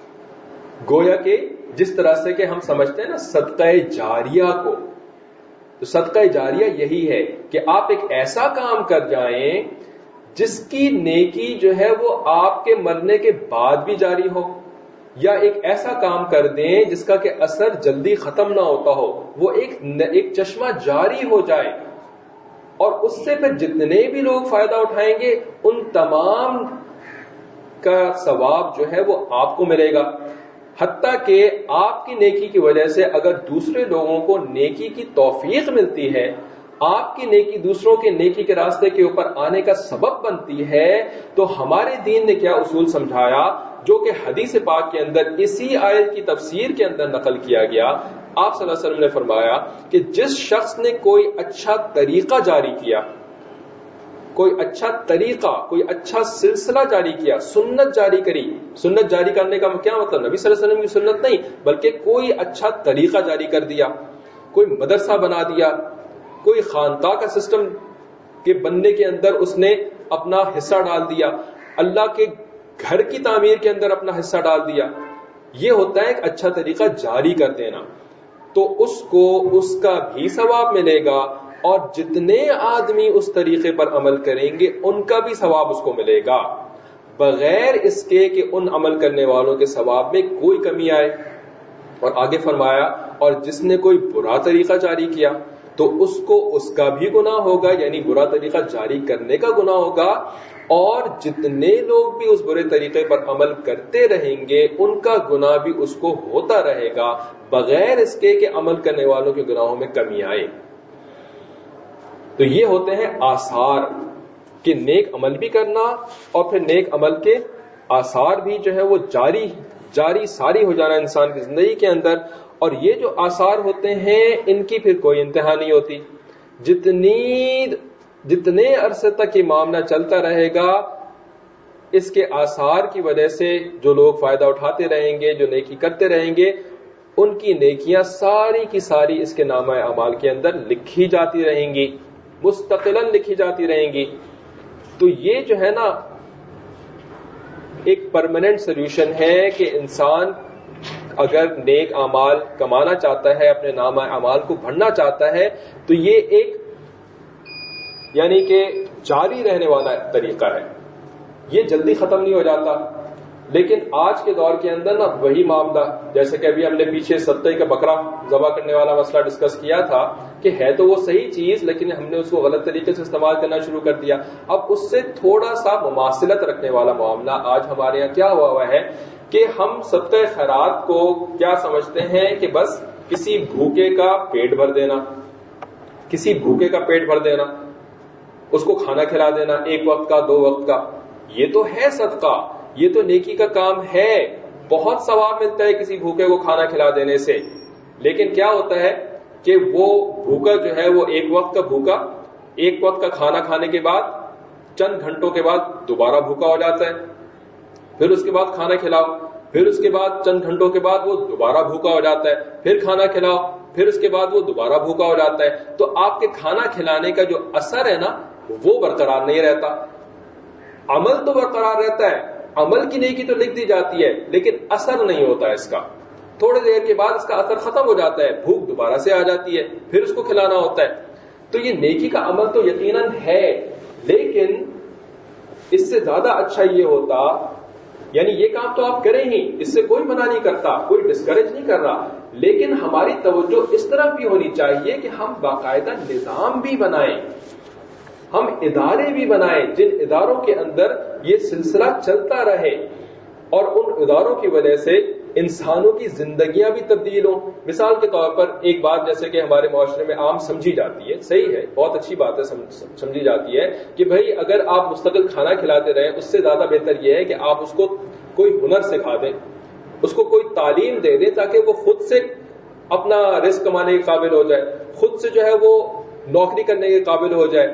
گویا کہ جس طرح سے کہ ہم سمجھتے ہیں نا صدقہ جاریہ کو, تو صدقہ جاریہ یہی ہے کہ آپ ایک ایسا کام کر جائیں جس کی نیکی جو ہے وہ آپ کے مرنے کے بعد بھی جاری ہو، یا ایک ایسا کام کر دیں جس کا کہ اثر جلدی ختم نہ ہوتا ہو، وہ ایک ایک چشمہ جاری ہو جائے، اور اس سے پھر جتنے بھی لوگ فائدہ اٹھائیں گے ان تمام کا ثواب جو ہے وہ آپ کو ملے گا، حتیٰ کہ آپ کی نیکی کی وجہ سے اگر دوسرے لوگوں کو نیکی کی توفیق ملتی ہے، آپ کی نیکی دوسروں کے نیکی کے راستے کے اوپر آنے کا سبب بنتی ہے، تو ہمارے دین نے کیا اصول سمجھایا جو کہ حدیث پاک کے اندر اسی آیت کی تفسیر کے اندر نقل کیا گیا۔ آپ صلی اللہ علیہ وسلم نے فرمایا کہ جس شخص نے کوئی اچھا طریقہ جاری کیا، کوئی اچھا طریقہ، کوئی اچھا سلسلہ جاری کیا، سنت جاری کری، سنت جاری کرنے کا کیا مطلب؟ نبی صلی اللہ علیہ وسلم کی سنت نہیں، بلکہ کوئی اچھا طریقہ جاری کر دیا، کوئی مدرسہ بنا دیا، کوئی خانقاہ کا سسٹم کے بننے کے اندر اس نے اپنا حصہ ڈال دیا، اللہ کے گھر کی تعمیر کے اندر اپنا حصہ ڈال دیا، یہ ہوتا ہے ایک اچھا طریقہ جاری کر دینا، تو اس کو اس کا بھی ثواب ملے گا، اور جتنے آدمی اس طریقے پر عمل کریں گے ان کا بھی ثواب اس کو ملے گا، بغیر اس کے کہ ان عمل کرنے والوں کے ثواب میں کوئی کمی آئے۔ اور آگے فرمایا اور جس نے کوئی برا طریقہ جاری کیا تو اس کو اس کا بھی گناہ ہوگا، یعنی برا طریقہ جاری کرنے کا گناہ ہوگا، اور جتنے لوگ بھی اس برے طریقے پر عمل کرتے رہیں گے ان کا گناہ بھی اس کو ہوتا رہے گا، بغیر اس کے کہ عمل کرنے والوں کے گناہوں میں کمی آئے۔ تو یہ ہوتے ہیں آثار کہ نیک عمل بھی کرنا اور پھر نیک عمل کے آثار بھی جو ہے وہ جاری جاری ساری ہو جانا انسان کی زندگی کے اندر، اور یہ جو آثار ہوتے ہیں ان کی پھر کوئی انتہا نہیں ہوتی، جتنی جتنے عرصے تک یہ معاملہ چلتا رہے گا اس کے آثار کی وجہ سے جو لوگ فائدہ اٹھاتے رہیں گے، جو نیکی کرتے رہیں گے، ان کی نیکیاں ساری کی ساری اس کے نامہ اعمال کے اندر لکھی جاتی رہیں گی، مستقلاً لکھی جاتی رہیں گی۔ تو یہ جو ہے نا ایک پرماننٹ سولوشن ہے کہ انسان اگر نیک اعمال کمانا چاہتا ہے، اپنے نامہ اعمال کو بڑھنا چاہتا ہے، تو یہ ایک یعنی کہ جاری رہنے والا طریقہ ہے، یہ جلدی ختم نہیں ہو جاتا۔ لیکن آج کے دور کے اندر نا وہی معاملہ، جیسے کہ ابھی ہم نے پیچھے صدقے کا بکرا ذبح کرنے والا مسئلہ ڈسکس کیا تھا کہ ہے تو وہ صحیح چیز لیکن ہم نے اس کو غلط طریقے سے استعمال کرنا شروع کر دیا۔ اب اس سے تھوڑا سا مماثلت رکھنے والا معاملہ آج ہمارے یہاں کیا ہوا ہوا ہے کہ ہم صدقہ خیرات کو کیا سمجھتے ہیں کہ بس کسی بھوکے کا پیٹ بھر دینا، کسی بھوکے کا پیٹ بھر دینا، اس کو کھانا کھلا دینا ایک وقت کا، دو وقت کا، یہ تو ہے صدقہ، یہ تو نیکی کا کام ہے، بہت ثواب ملتا ہے کسی بھوکے کو کھانا کھلا دینے سے۔ لیکن کیا ہوتا ہے کہ وہ بھوکا جو ہے وہ ایک وقت کا بھوکا ایک وقت کا کھانا کھانے کے بعد چند گھنٹوں کے بعد دوبارہ بھوکا ہو جاتا ہے، پھر اس کے بعد کھانا کھلاؤ، پھر اس کے بعد چند گھنٹوں کے بعد وہ دوبارہ بھوکا ہو جاتا ہے، پھر کھانا کھلاؤ، پھر اس کے بعد وہ دوبارہ بھوکا ہو جاتا ہے۔ تو آپ کے کھانا کھلانے کا جو اثر ہے نا وہ برقرار نہیں رہتا، عمل تو برقرار رہتا ہے، عمل کی نیکی تو لکھ دی جاتی ہے لیکن اثر نہیں ہوتا اس کا، تھوڑی دیر کے بعد اس کا اثر ختم ہو جاتا ہے، بھوک دوبارہ سے آ جاتی ہے، پھر اس کو کھلانا ہوتا ہے۔ تو یہ نیکی کا عمل تو یقیناً ہے، لیکن اس سے زیادہ اچھا یہ ہوتا، یعنی یہ کام تو آپ کریں ہی، اس سے کوئی منع نہیں کرتا، کوئی ڈسکریج نہیں کر رہا، لیکن ہماری توجہ اس طرف بھی ہونی چاہیے کہ ہم باقاعدہ نظام بھی بنائیں، ہم ادارے بھی بنائیں جن اداروں کے اندر یہ سلسلہ چلتا رہے، اور ان اداروں کی وجہ سے انسانوں کی زندگیاں بھی تبدیل ہوں۔ مثال کے طور پر ایک بات جیسے کہ ہمارے معاشرے میں عام سمجھی جاتی ہے، صحیح ہے، بہت اچھی بات ہے، سمجھی جاتی ہے کہ بھائی اگر آپ مستقل کھانا کھلاتے رہیں اس سے زیادہ بہتر یہ ہے کہ آپ اس کو کوئی ہنر سکھا دیں، اس کو کوئی تعلیم دے دیں تاکہ وہ خود سے اپنا رزق کمانے کے قابل ہو جائے، خود سے جو ہے وہ نوکری کرنے کے قابل ہو جائے،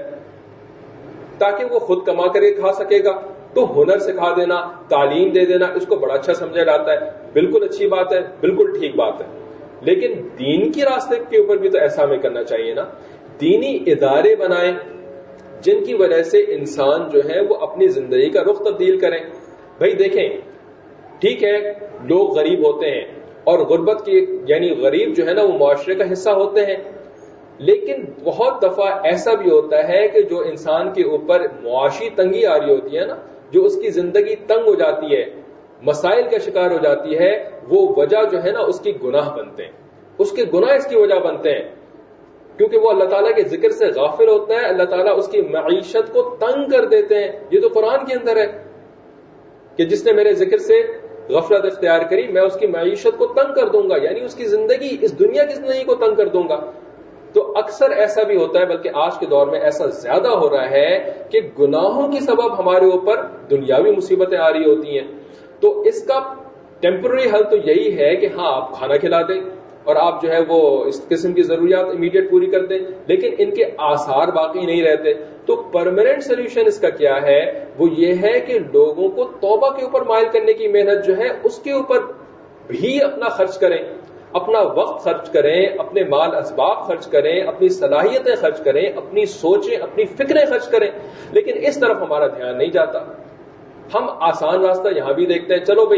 تاکہ وہ خود کما کر کے کھا سکے گا۔ تو ہنر سکھا دینا، تعلیم دے دینا، اس کو بڑا اچھا سمجھا جاتا ہے، بالکل اچھی بات ہے، بالکل ٹھیک بات ہے، لیکن دین کی راستے کے اوپر بھی تو ایسا ہمیں کرنا چاہیے نا، دینی ادارے بنائیں جن کی وجہ سے انسان جو ہے وہ اپنی زندگی کا رخ تبدیل کریں۔ بھائی دیکھیں، ٹھیک ہے لوگ غریب ہوتے ہیں اور غربت کی یعنی غریب جو ہے نا وہ معاشرے کا حصہ ہوتے ہیں، لیکن بہت دفعہ ایسا بھی ہوتا ہے کہ جو انسان کے اوپر معاشی تنگی آ رہی ہوتی ہے نا، جو اس کی زندگی تنگ ہو جاتی ہے، مسائل کا شکار ہو جاتی ہے، وہ وجہ جو ہے نا اس کی گناہ بنتے ہیں، اس کے گناہ اس کی وجہ بنتے ہیں، کیونکہ وہ اللہ تعالیٰ کے ذکر سے غافل ہوتا ہے، اللہ تعالیٰ اس کی معیشت کو تنگ کر دیتے ہیں. یہ تو قرآن کے اندر ہے کہ جس نے میرے ذکر سے غفلت اختیار کری میں اس کی معیشت کو تنگ کر دوں گا، یعنی اس کی زندگی، اس دنیا کی زندگی کو تنگ کر دوں گا. تو اکثر ایسا بھی ہوتا ہے، بلکہ آج کے دور میں ایسا زیادہ ہو رہا ہے کہ گناہوں کی سبب ہمارے اوپر دنیاوی مصیبتیں آ رہی ہوتی ہیں. تو اس کا ٹیمپرری حل تو یہی ہے کہ ہاں آپ کھانا کھلا دیں اور آپ جو ہے وہ اس قسم کی ضروریات امیڈیٹ پوری کر دیں، لیکن ان کے آثار باقی نہیں رہتے. تو پرماننٹ سولوشن اس کا کیا ہے؟ وہ یہ ہے کہ لوگوں کو توبہ کے اوپر مائل کرنے کی محنت جو ہے اس کے اوپر بھی اپنا خرچ کریں، اپنا وقت خرچ کریں، اپنے مال اسباب خرچ کریں، اپنی صلاحیتیں خرچ کریں، اپنی سوچیں، اپنی فکریں خرچ کریں. لیکن اس طرف ہمارا دھیان نہیں جاتا. ہم آسان راستہ یہاں بھی دیکھتے ہیں، چلو بھئی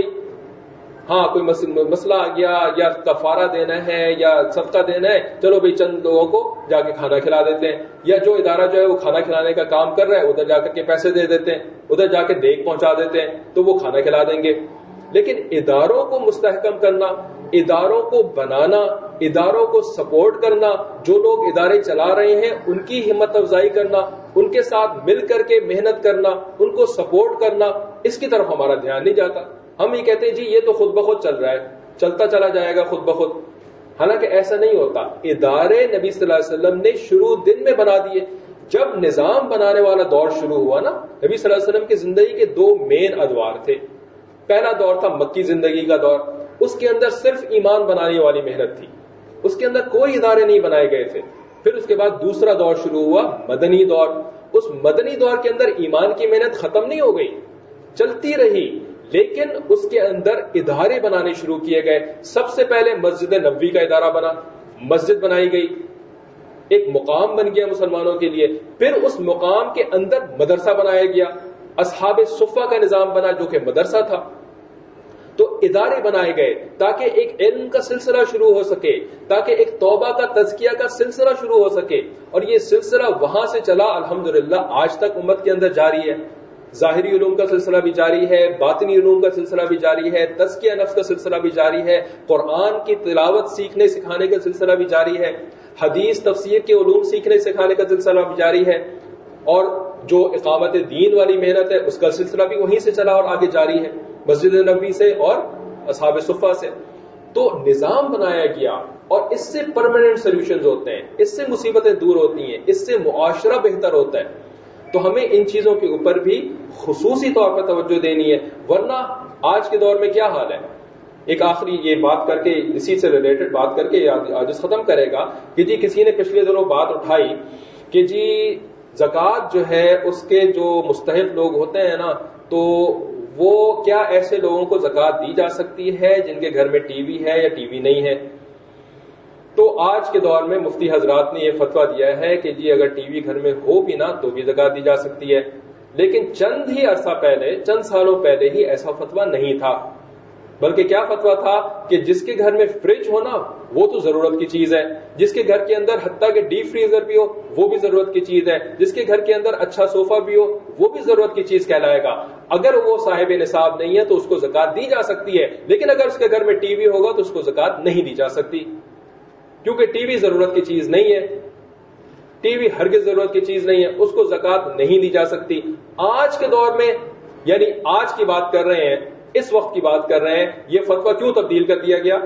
ہاں کوئی مسئلہ آ گیا یا کفارہ دینا ہے یا صدقہ دینا ہے، چلو بھئی چند لوگوں کو جا کے کھانا کھلا دیتے ہیں، یا جو ادارہ جو ہے وہ کھانا کھلانے کا کام کر رہا ہے ادھر جا کر کے پیسے دے دیتے ہیں، ادھر جا کے دیگ پہنچا دیتے ہیں تو وہ کھانا کھلا دیں گے. لیکن اداروں کو مستحکم کرنا، اداروں کو بنانا، اداروں کو سپورٹ کرنا، جو لوگ ادارے چلا رہے ہیں ان کی ہمت افزائی کرنا، ان کے ساتھ مل کر کے محنت کرنا، ان کو سپورٹ کرنا، اس کی طرف ہمارا دھیان نہیں جاتا. ہم یہ کہتے ہیں جی یہ تو خود بخود چل رہا ہے، چلتا چلا جائے گا خود بخود. حالانکہ ایسا نہیں ہوتا. ادارے نبی صلی اللہ علیہ وسلم نے شروع دن میں بنا دیے. جب نظام بنانے والا دور شروع ہوا نا، نبی صلی اللہ علیہ وسلم کی زندگی کے دو مین ادوار تھے. پہلا دور تھا مکی زندگی کا دور، اس کے اندر صرف ایمان بنانے والی محنت تھی، اس کے اندر کوئی ادارے نہیں بنائے گئے تھے. پھر اس کے بعد دوسرا دور شروع ہوا مدنی دور. اس مدنی دور کے اندر ایمان کی محنت ختم نہیں ہو گئی، چلتی رہی، لیکن اس کے اندر ادارے بنانے شروع کیے گئے. سب سے پہلے مسجد نبوی کا ادارہ بنا، مسجد بنائی گئی، ایک مقام بن گیا مسلمانوں کے لیے. پھر اس مقام کے اندر مدرسہ بنایا گیا، اصحاب صفہ کا نظام بنا جو کہ مدرسہ تھا. تو ادارے بنائے گئے تاکہ ایک علم کا سلسلہ شروع ہو سکے، تاکہ ایک توبہ کا تزکیہ کا سلسلہ شروع ہو سکے. اور یہ سلسلہ وہاں سے چلا الحمدللہ آج تک امت کے اندر جاری ہے. ظاہری علوم کا سلسلہ بھی جاری ہے، باطنی علوم کا سلسلہ بھی جاری ہے، تزکیہ نفس کا سلسلہ بھی جاری ہے، قرآن کی تلاوت سیکھنے سکھانے کا سلسلہ بھی جاری ہے، حدیث تفسیر کے علوم سیکھنے سکھانے کا سلسلہ بھی جاری ہے، اور جو اقامت دین والی محنت ہے اس کا سلسلہ بھی وہیں سے چلا اور آگے جاری ہے، مسجد نبوی سے اور اصحاب صفہ سے. تو نظام بنایا گیا اور اس سے پرماننٹ سولوشنز ہوتے ہیں، اس سے مصیبتیں دور ہوتی ہیں، اس سے معاشرہ بہتر ہوتا ہے. تو ہمیں ان چیزوں کے اوپر بھی خصوصی طور پر توجہ دینی ہے. ورنہ آج کے دور میں کیا حال ہے؟ ایک آخری یہ بات کر کے، اسی سے ریلیٹڈ بات کر کے آج ختم کرے گا کہ جی کسی نے پچھلے دنوں بات اٹھائی کہ جی زکوٰۃ جو ہے اس کے جو مستحق لوگ ہوتے ہیں نا، تو وہ کیا ایسے لوگوں کو زکوٰۃ دی جا سکتی ہے جن کے گھر میں ٹی وی ہے یا ٹی وی نہیں ہے؟ تو آج کے دور میں مفتی حضرات نے یہ فتویٰ دیا ہے کہ جی اگر ٹی وی گھر میں ہو بھی نا تو بھی زکوٰۃ دی جا سکتی ہے. لیکن چند ہی عرصہ پہلے، چند سالوں پہلے ہی ایسا فتویٰ نہیں تھا. بلکہ کیا فتویٰ تھا کہ جس کے گھر میں فریج ہونا وہ تو ضرورت کی چیز ہے، جس کے گھر کے اندر حتیٰ کہ ڈیپ فریزر بھی ہو وہ بھی ضرورت کی چیز ہے، جس کے گھر کے اندر اچھا صوفہ بھی ہو وہ بھی ضرورت کی چیز کہلائے گا. اگر وہ صاحب نصاب نہیں ہے تو اس کو زکوٰۃ دی جا سکتی ہے، لیکن اگر اس کے گھر میں ٹی وی ہوگا تو اس کو زکوٰۃ نہیں دی جا سکتی، کیونکہ ٹی وی ضرورت کی چیز نہیں ہے، ٹی وی ہرگز ضرورت کی چیز نہیں ہے، اس کو زکوٰۃ نہیں دی جا سکتی. آج کے دور میں، یعنی آج کی بات کر رہے ہیں، اس وقت کی بات کر رہے ہیں، یہ فتویٰ کیوں تبدیل کر دیا گیا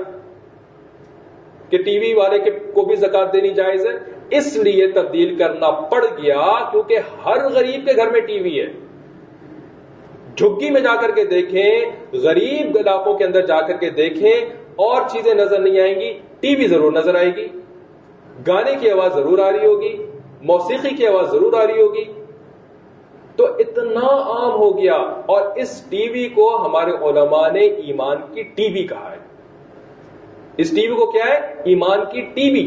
کہ ٹی وی والے کو بھی زکوٰۃ دینی جائز ہے؟ اس لیے تبدیل کرنا پڑ گیا کیونکہ ہر غریب کے گھر میں ٹی وی ہے. جھگی میں جا کر کے دیکھیں، غریب علاقوں کے اندر جا کر کے دیکھیں، اور چیزیں نظر نہیں آئیں گی، ٹی وی ضرور نظر آئے گی، گانے کی آواز ضرور آ رہی ہوگی، موسیقی کی آواز ضرور آ رہی ہوگی. تو اتنا عام ہو گیا، اور اس ٹی وی کو ہمارے علماء نے ایمان کی ٹی وی کہا ہے. اس ٹی وی کو کیا ہے؟ ایمان کی ٹی وی.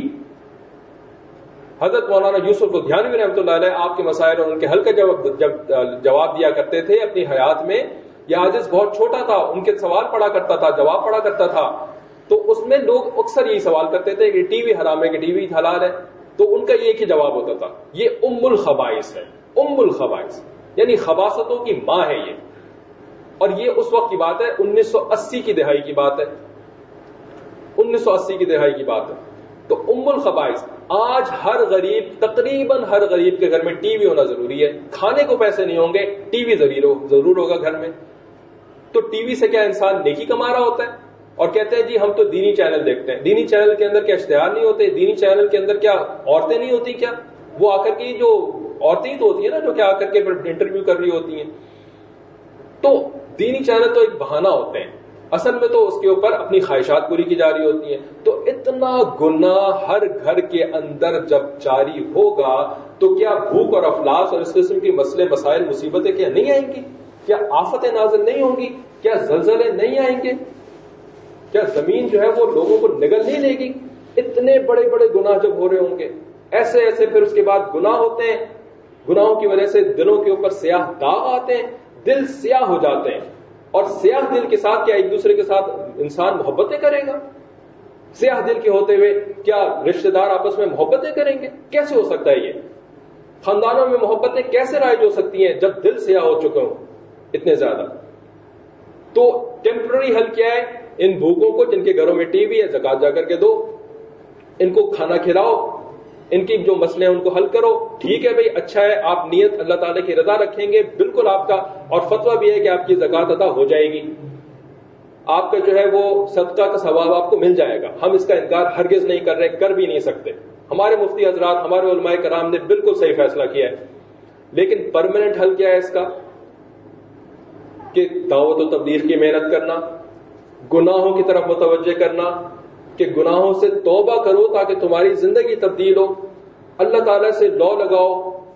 حضرت مولانا یوسف لدھیانوی رحمۃ اللہ علیہ آپ کے مسائل اور ان کے حل کا جواب جب جواب دیا کرتے تھے اپنی حیات میں. یہ عاجز بہت چھوٹا تھا، ان کے سوال پڑھا کرتا تھا، جواب پڑھا کرتا تھا، تو اس میں لوگ اکثر یہی سوال کرتے تھے کہ ٹی وی حرام ہے کہ ٹی وی حلال ہے. تو ان کا یہ ایک ہی جواب ہوتا تھا، یہ ام الخبائث ہے، ام الخبائث یعنی خباثتوں کی ماں ہے یہ. اور یہ اس وقت کی بات ہے، انیس سو اسی کی دہائی کی بات ہے، انیس سو اسی کی دہائی کی بات ہے. تو ام الخبائث. آج ہر غریب، تقریباً ہر غریب کے گھر میں ٹی وی ہونا ضروری ہے. کھانے کو پیسے نہیں ہوں گے، ٹی وی ضرور ہوگا گھر میں. تو ٹی وی سے کیا انسان نیکی کما رہا ہوتا ہے؟ اور کہتے ہیں جی ہم تو دینی چینل دیکھتے ہیں. دینی چینل کے اندر کیا اشتہار نہیں ہوتے؟ دینی چینل کے اندر کیا عورتیں نہیں ہوتی؟ کیا وہ آ کر کے جو عورتیں ہی تو ہوتی ہیں نا جو کہ آ کر کے انٹرویو کر رہی ہوتی ہیں. تو دینی چینل تو ایک بہانہ ہوتے ہیں، اصل میں تو اس کے اوپر اپنی خواہشات پوری کی جا رہی ہوتی ہیں. تو اتنا گناہ ہر گھر کے اندر جب جاری ہوگا تو کیا بھوک اور افلاس اور اس قسم کے مسئلے مسائل مصیبتیں کیا نہیں آئیں گی؟ کیا آفتیں نازل نہیں ہوں گی؟ کیا زلزلے نہیں آئیں گے؟ کیا زمین جو ہے وہ لوگوں کو نگل نہیں لے گی؟ اتنے بڑے بڑے گناہ جب ہو رہے ہوں گے، ایسے ایسے پھر اس کے بعد گناہ ہوتے ہیں، گناہوں کی وجہ سے دلوں کے اوپر سیاہ داغ آتے ہیں، دل سیاہ ہو جاتے ہیں. اور سیاہ دل کے ساتھ کیا ایک دوسرے کے ساتھ انسان محبتیں کرے گا؟ سیاہ دل کے ہوتے ہوئے کیا رشتہ دار آپس میں محبتیں کریں گے؟ کیسے ہو سکتا ہے یہ؟ خاندانوں میں محبتیں کیسے رائج ہو سکتی ہیں جب دل سیاہ ہو چکے ہوں اتنے زیادہ؟ تو ٹیمپرری حل کیا ہے؟ ان بھوکوں کو جن کے گھروں میں ٹی وی ہے زکات جا کر کے دو، ان کو کھانا کھلاؤ، ان کی جو مسئلے ہیں ان کو حل کرو. ٹھیک ہے بھئی، اچھا ہے، آپ نیت اللہ تعالیٰ کی رضا رکھیں گے بالکل آپ کا، اور فتویٰ بھی ہے کہ آپ کی زکات ادا ہو جائے گی، آپ کا جو ہے وہ صدقہ کا ثواب آپ کو مل جائے گا. ہم اس کا انکار ہرگز نہیں کر رہے، کر بھی نہیں سکتے. ہمارے مفتی حضرات، ہمارے علماء کرام نے بالکل صحیح فیصلہ کیا ہے. لیکن پرماننٹ حل کیا ہے اس کا؟ کہ دعوت و تبلیغ کی محنت کرنا، گناہوں کی طرف متوجہ کرنا، کہ گناہوں سے توبہ کرو تاکہ تمہاری زندگی تبدیل ہو. اللہ تعالیٰ سے لا لگاؤ،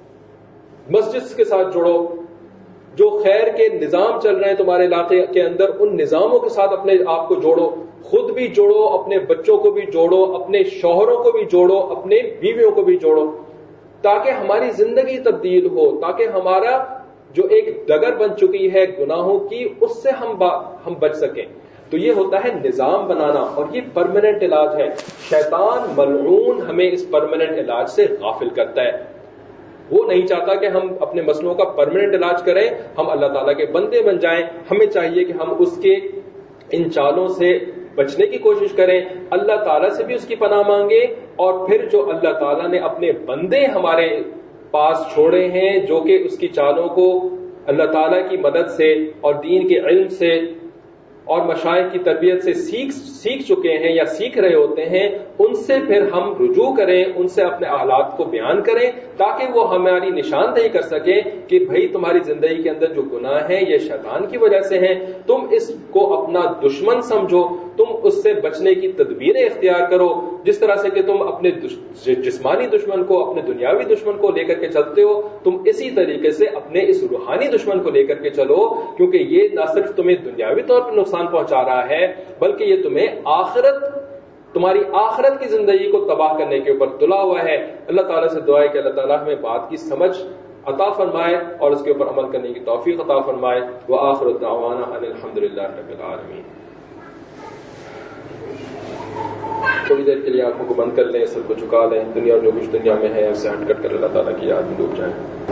مسجد کے ساتھ جڑو، جو خیر کے نظام چل رہے ہیں تمہارے علاقے کے اندر ان نظاموں کے ساتھ اپنے آپ کو جوڑو، خود بھی جوڑو، اپنے بچوں کو بھی جوڑو، اپنے شوہروں کو بھی جوڑو، اپنے بیویوں کو بھی جوڑو، تاکہ ہماری زندگی تبدیل ہو، تاکہ ہمارا جو ایک ڈگر بن چکی ہے گناہوں کی اس سے ہم با ہم بچ سکیں. تو یہ ہوتا ہے نظام بنانا، اور یہ پرماننٹ علاج ہے. شیطان ملعون ہمیں اس پرماننٹ علاج سے غافل کرتا ہے. وہ نہیں چاہتا کہ ہم اپنے مسئلوں کا پرماننٹ علاج کریں، ہم اللہ تعالیٰ کے بندے بن جائیں. ہمیں چاہیے کہ ہم اس کے ان چالوں سے بچنے کی کوشش کریں، اللہ تعالیٰ سے بھی اس کی پناہ مانگیں، اور پھر جو اللہ تعالیٰ نے اپنے بندے ہمارے پاس چھوڑے ہیں جو کہ اس کی چالوں کو اللہ تعالیٰ کی مدد سے اور دین کے علم سے اور مشائخ کی تربیت سے سیکھ سیکھ چکے ہیں یا سیکھ رہے ہوتے ہیں، ان سے پھر ہم رجوع کریں، ان سے اپنے حالات کو بیان کریں، تاکہ وہ ہماری نشاندہی کر سکیں کہ بھئی تمہاری زندگی کے اندر جو گناہ ہیں یہ شیطان کی وجہ سے ہیں، تم اس کو اپنا دشمن سمجھو، تم اس سے بچنے کی تدبیریں اختیار کرو، جس طرح سے کہ تم اپنے جسمانی دشمن کو، اپنے دنیاوی دشمن کو لے کر کے چلتے ہو، تم اسی طریقے سے اپنے اس روحانی دشمن کو لے کر کے چلو، کیونکہ یہ نہ صرف تمہیں دنیاوی طور پر نقصان پہنچا رہا ہے بلکہ یہ تمہیں آخرت، تمہاری آخرت کی زندگی کو تباہ کرنے کے اوپر تلا ہوا ہے. اللہ تعالیٰ سے دعا ہے کہ اللہ تعالیٰ ہمیں بات کی سمجھ عطا فرمائے اور اس کے اوپر عمل کرنے کی توفیق عطا فرمائے. وآخر دعوانا ان الحمدللہ رب العالمین. تھوڑی دیر کے لیے آنکھوں کو بند کر لیں، سر کو جھکا لیں، دنیا اور جو کچھ دنیا میں ہے اسے ہٹ کر کر اللہ تعالیٰ کی یاد میں ڈوب جائیں.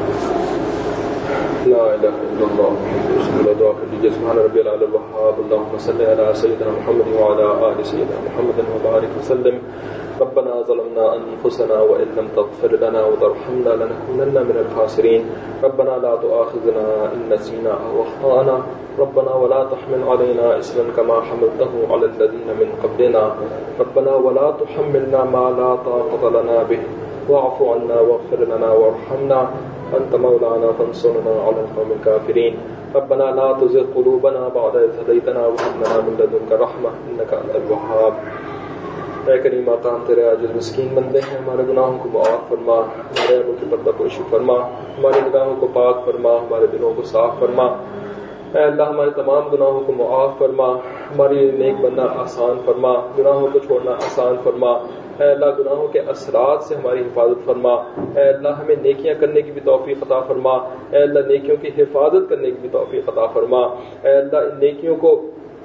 لا الہ الا اللہ محمد رسول اللہ. دعا کر لیجیے. سبحان ربی العلی الوہاب. اللہم صلی علی سیدنا محمد وعلی آل سیدنا محمد وبارک وسلم. ربنا ظلمنا انفسنا وان لم تغفر لنا وترحمنا لنكونن من الخاسرين. ربنا لا تؤاخذنا ان نسينا او اخطانا. ربنا ولا تحمل علينا إصرا كما حملته على الذين من قبلنا. ربنا ولا تحملنا ما لا طاقة لنا به. واعف عنا واغفر لنا وارحمنا أنت مولانا فانصرنا على القوم الكافرين. ربنا لا تزغ قلوبنا بعد إذ هديتنا وهب لنا من لدنك رحمة إنك أنت الوهاب. اے کریم آقا، ہم تیرے عاجز مسکین بندے ہیں، ہمارے گناہوں کو معاف فرما، ہمارے عیبوں کی پردہ پوشی فرما، ہماری نگاہوں کو پاک فرما، ہمارے دلوں کو صاف فرما. اے اللہ ہمارے تمام گناہوں کو معاف فرما، ہماری نیک بننا آسان فرما، گناہوں کو چھوڑنا آسان فرما. اے اللہ گناہوں کے اثرات سے ہماری حفاظت فرما. اے اللہ ہمیں نیکیاں کرنے کی بھی توفیق عطا فرما. اے اللہ نیکیوں کی حفاظت کرنے کی بھی توفیق عطا فرما. اے اللہ ان نیکیوں کو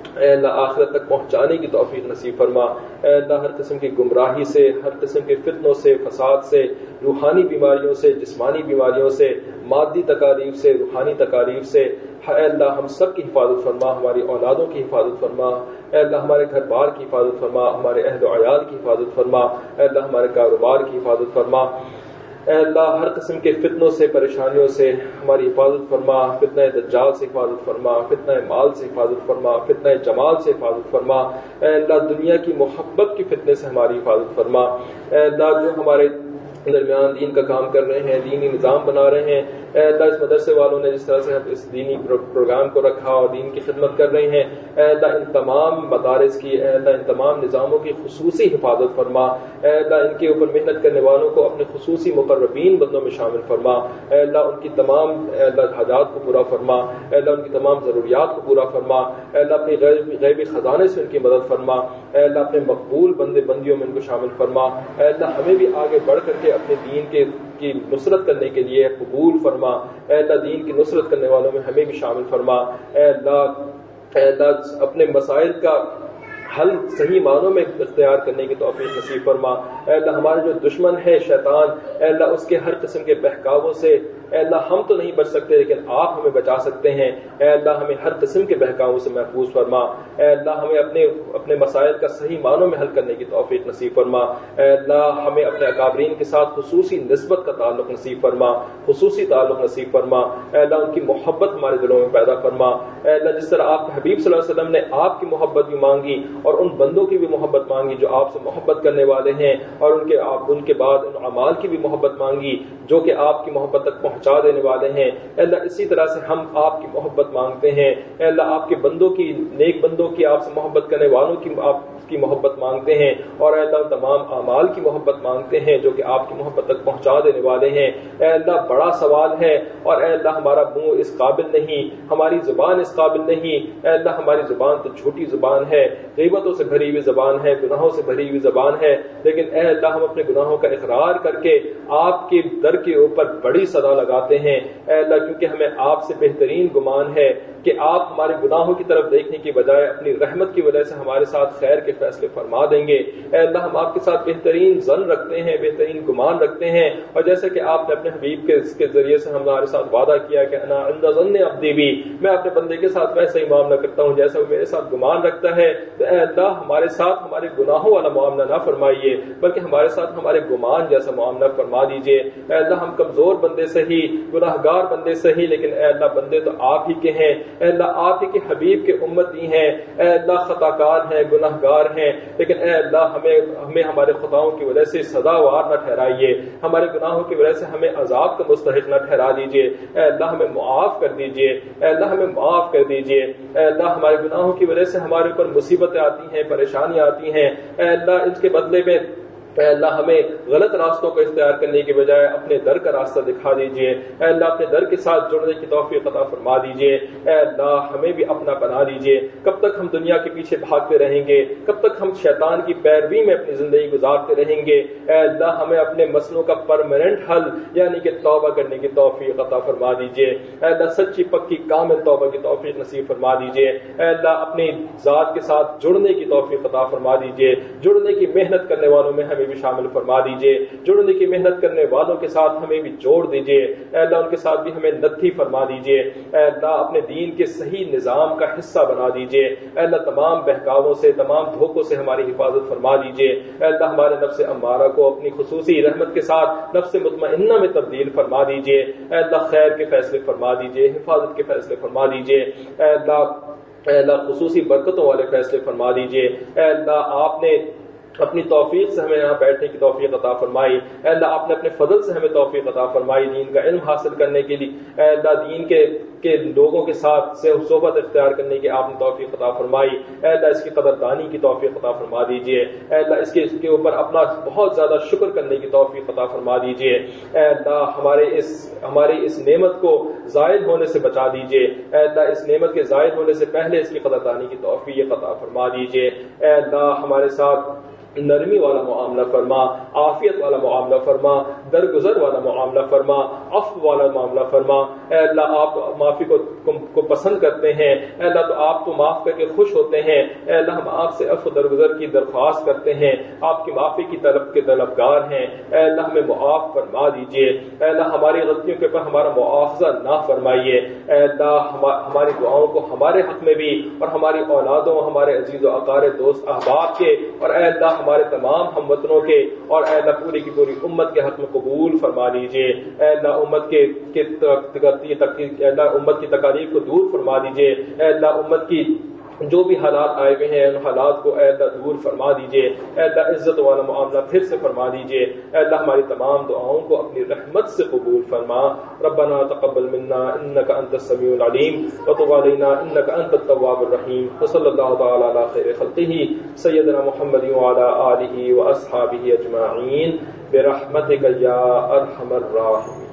اے اللہ آخرت تک پہنچانے کی توفیق نصیب فرما. اے اللہ ہر قسم کی گمراہی سے، ہر قسم کے فتنوں سے، فساد سے، روحانی بیماریوں سے، جسمانی بیماریوں سے، مادی تکالیف سے، روحانی تکالیف سے، اے اللہ ہم سب کی حفاظت فرما، ہماری اولادوں کی حفاظت فرما. اے اللہ ہمارے گھر بار کی حفاظت فرما، ہمارے اہل و عیال کی حفاظت فرما. اے اللہ ہمارے کاروبار کی حفاظت فرما. اے اللہ ہر قسم کے فتنوں سے، پریشانیوں سے ہماری حفاظت فرما. فتنہ دجال سے حفاظت فرما، فتنہ مال سے حفاظت فرما، فتنہ جمال سے حفاظت فرما. اے اللہ دنیا کی محبت کی فتنے سے ہماری حفاظت فرما. اے اللہ جو ہمارے درمیان دین کا کام کر رہے ہیں، دینی نظام بنا رہے ہیں، اے اللہ اس مدرسے والوں نے جس طرح سے ہم اس دینی پروگرام کو رکھا اور دین کی خدمت کر رہے ہیں، اے اللہ ان تمام مدارس کی، اے اللہ ان تمام نظاموں کی خصوصی حفاظت فرما. اے اللہ ان کے اوپر محنت کرنے والوں کو اپنے خصوصی مقربین بندوں میں شامل فرما. اے اللہ ان کی تمام اے اللہ حاجات کو پورا فرما. اے اللہ ان کی تمام ضروریات کو پورا فرما. اے اللہ اپنی غیبی خزانے سے ان کی مدد فرما. اے اللہ اپنے مقبول بندے بندیوں میں ان کو شامل فرما. اے اللہ ہمیں بھی آگے بڑھ کر کے اپنے دین کے کی نصرت کرنے کے لیے قبول فرما. اے اللہ دین کی نصرت کرنے والوں میں ہمیں بھی شامل فرما. اے اللہ اے اللہ اپنے مسائل کا حل صحیح معنوں میں اختیار کرنے کی توفیق نصیب فرما. اے اللہ ہمارے جو دشمن ہے شیطان، اے اللہ اس کے ہر قسم کے بہکاووں سے اے اللہ ہم تو نہیں بچ سکتے لیکن آپ ہمیں بچا سکتے ہیں. اے اللہ ہمیں ہر قسم کے بہکاووں سے محفوظ فرما. اے اللہ ہمیں اپنے اپنے مسائل کا صحیح معنوں میں حل کرنے کی توفیق نصیب فرما. اے اللہ ہمیں اپنے اکابرین کے ساتھ خصوصی نسبت کا تعلق نصیب فرما، خصوصی تعلق نصیب فرما. اے اللہ ان کی محبت ہمارے دلوں میں پیدا فرما. اے اللہ جس طرح آپ کے حبیب صلی اللہ علیہ وسلم نے آپ کی محبت بھی مانگی اور ان بندوں کی بھی محبت مانگی جو آپ سے محبت کرنے والے ہیں، اور ان کے آپ ان کے بعد ان اعمال کی بھی محبت مانگی جو کہ آپ کی محبت تک پہنچا دینے والے ہیں. اے اللہ اسی طرح سے ہم آپ کی محبت مانگتے ہیں. اے اللہ آپ کے بندوں کی، نیک بندوں کی، آپ سے محبت کرنے والوں کی آپ کی محبت مانگتے ہیں، اور اے اللہ تمام اعمال کی محبت مانگتے ہیں جو کہ آپ کی محبت تک پہنچا دینے والے ہیں. اے اللہ بڑا سوال ہے، اور اے اللہ ہمارا منہ اس قابل نہیں، ہماری زبان اس قابل نہیں. اے اللہ ہماری زبان تو جھوٹی زبان ہے، غیبتوں سے بھری ہوئی زبان ہے، گناہوں سے بھری ہوئی زبان ہے، لیکن اے اللہ ہم اپنے گناہوں کا اقرار کر کے آپ کے در کے اوپر بڑی صدا لگاتے ہیں. اے اللہ کیونکہ ہمیں آپ سے بہترین گمان ہے کہ آپ ہمارے گناہوں کی طرف دیکھنے کی بجائے اپنی رحمت کی وجہ سے ہمارے ساتھ خیر کے فیصلے فرما دیں گے. اے اللہ ہم آپ کے ساتھ بہترین ظن رکھتے ہیں، بہترین گمان رکھتے ہیں، اور جیسے کہ آپ نے اپنے حبیب کے اس کے ذریعے سے ہمارے ساتھ وعدہ کیا کہ انا عند ظن عبدی بی، میں اپنے بندے کے ساتھ ویسا ہی معاملہ کرتا ہوں جیسا وہ میرے ساتھ گمان رکھتا ہے. تو اے اللہ ہمارے ساتھ ہمارے گناہوں والا معاملہ نہ فرمائیے بلکہ ہمارے ساتھ ہمارے گمان جیسا معاملہ فرما دیجیے. اے اللہ ہم کمزور بندے صحیح، گناہگار بندے صحیح، لیکن اے اللہ بندے تو آپ ہی کے ہیں. اے اللہ آپ ہی کے حبیب کے امتی ہیں. اے اللہ خطا کار ہیں، گناہگار ہیں، لیکن اے اللہ ہمیں ہمیں ہمارے خطاؤں کی وجہ سے سزاوار نہ ٹھہرائیے، ہمارے گناہوں کی وجہ سے ہمیں عذاب کا مستحق نہ ٹھہرا دیجیے. اے اللہ ہمیں معاف کر دیجیے. اے اللہ ہمیں معاف کر دیجیے. اے اللہ ہمارے گناہوں کی وجہ سے ہمارے اوپر مصیبتیں آتی ہیں، پریشانیاں آتی ہیں. اے اللہ اس کے بدلے میں اے اللہ ہمیں غلط راستوں کو اختیار کرنے کی بجائے اپنے در کا راستہ دکھا دیجیے. اے اللہ اپنے در کے ساتھ جڑنے کی توفیق عطا فرما دیجیے. اے اللہ ہمیں بھی اپنا بنا دیجیے. کب تک ہم دنیا کے پیچھے بھاگتے رہیں گے؟ کب تک ہم شیطان کی پیروی میں اپنی زندگی گزارتے رہیں گے؟ اے اللہ ہمیں اپنے مسئلوں کا پرماننٹ حل یعنی کہ توبہ کرنے کی توفیق عطا فرما دیجیے. اے اللہ سچی پکی کامل توبہ کی توفیق نصیب فرما دیجیے. اے اللہ اپنی ذات کے ساتھ جڑنے کی توفیق عطا فرما دیجیے. جڑنے کی محنت کرنے والوں میں ہمیں بھی شامل فرما دیجیے. جڑنے کی محنت کرنے والوں کے ساتھ ہمیں بھی جوڑ دیجیے. اے اللہ ان کے ساتھ بھی ہمیں نتھی فرما دیجیے. اے اللہ اپنے دین کے صحیح نظام کا حصہ بنا دیجیے. اے اللہ تمام بہکاووں سے، تمام دھوکوں سے ہماری حفاظت فرما دیجیے. اے اللہ ہمارے نفس امارہ کو اپنی خصوصی رحمت کے ساتھ نفس مطمئنہ میں تبدیل فرما دیجیے. اے اللہ خیر کے فیصلے فرما دیجیے، حفاظت کے فیصلے فرما دیجیے. اے اللہ اے اللہ خصوصی برکتوں والے فیصلے فرما دیجیے. اے اللہ آپ نے اپنی توفیق سے ہمیں یہاں بیٹھنے کی توفیق عطا فرمائی. اے اللہ آپ نے اپنے فضل سے ہمیں توفیق عطا فرمائی دین کا علم حاصل کرنے کے لیے. اے اللہ دین کے کے لوگوں کے ساتھ سے صحبت اختیار کرنے کی آپ نے توفیق عطا فرمائی. اے اللہ اس کی قدردانی کی توفیق عطا فرما دیجیے. اے اللہ اس کے اس کے اوپر اپنا بہت زیادہ شکر کرنے کی توفیق عطا فرما دیجیے. اے اللہ ہمارے اس ہماری اس نعمت کو زائل ہونے سے بچا دیجیے. اے اللہ اس نعمت کے زائل ہونے سے پہلے اس کی قدردانی کی توفیق عطا فرما دیجیے. اے اللہ ہمارے ساتھ نرمی والا معاملہ فرما، عافیت والا معاملہ فرما، درگزر والا معاملہ فرما، عفو والا معاملہ فرما. اے اللہ آپ معافی کو کو پسند کرتے ہیں اے اللہ تو آپ تو معاف کر کے خوش ہوتے ہیں اے اللہ ہم آپ سے عفو درگزر کی درخواست کرتے ہیں آپ کی معافی کی طلب کے طلبگار ہیں اے اللہ ہمیں معاف فرما دیجئے اے اللہ ہماری غلطیوں کے اوپر ہمارا مواخذہ نہ فرمائیے اے اللہ ہماری دعاؤں کو ہمارے حق میں بھی اور ہماری اولادوں ہمارے عزیز و اقارب دوست احباب کے اور اے اللہ ہمارے تمام ہم وطنوں کے اور اے اللہ پوری کی پوری امت کے حق میں قبول فرما لیجئے اے اللہ امت کے اللہ امت کی تکالیف کو دور فرما دیجئے اے اللہ امت کی جو بھی حالات آئے ہوئے ہیں ان حالات کو اے اللہ دور فرما دیجئے اے اللہ عزت والا معاملہ پھر سے فرما دیجئے اے اللہ ہماری تمام دعاؤں کو اپنی رحمت سے قبول فرما ربنا تقبل منا انك انت السميع العليم وتب علينا انك انت التواب الرحيم وصلى الله تعالى على خير خلقه سيدنا محمد وعلى اله واصحابه اجمعين برحمتك يا ارحم الراحمين.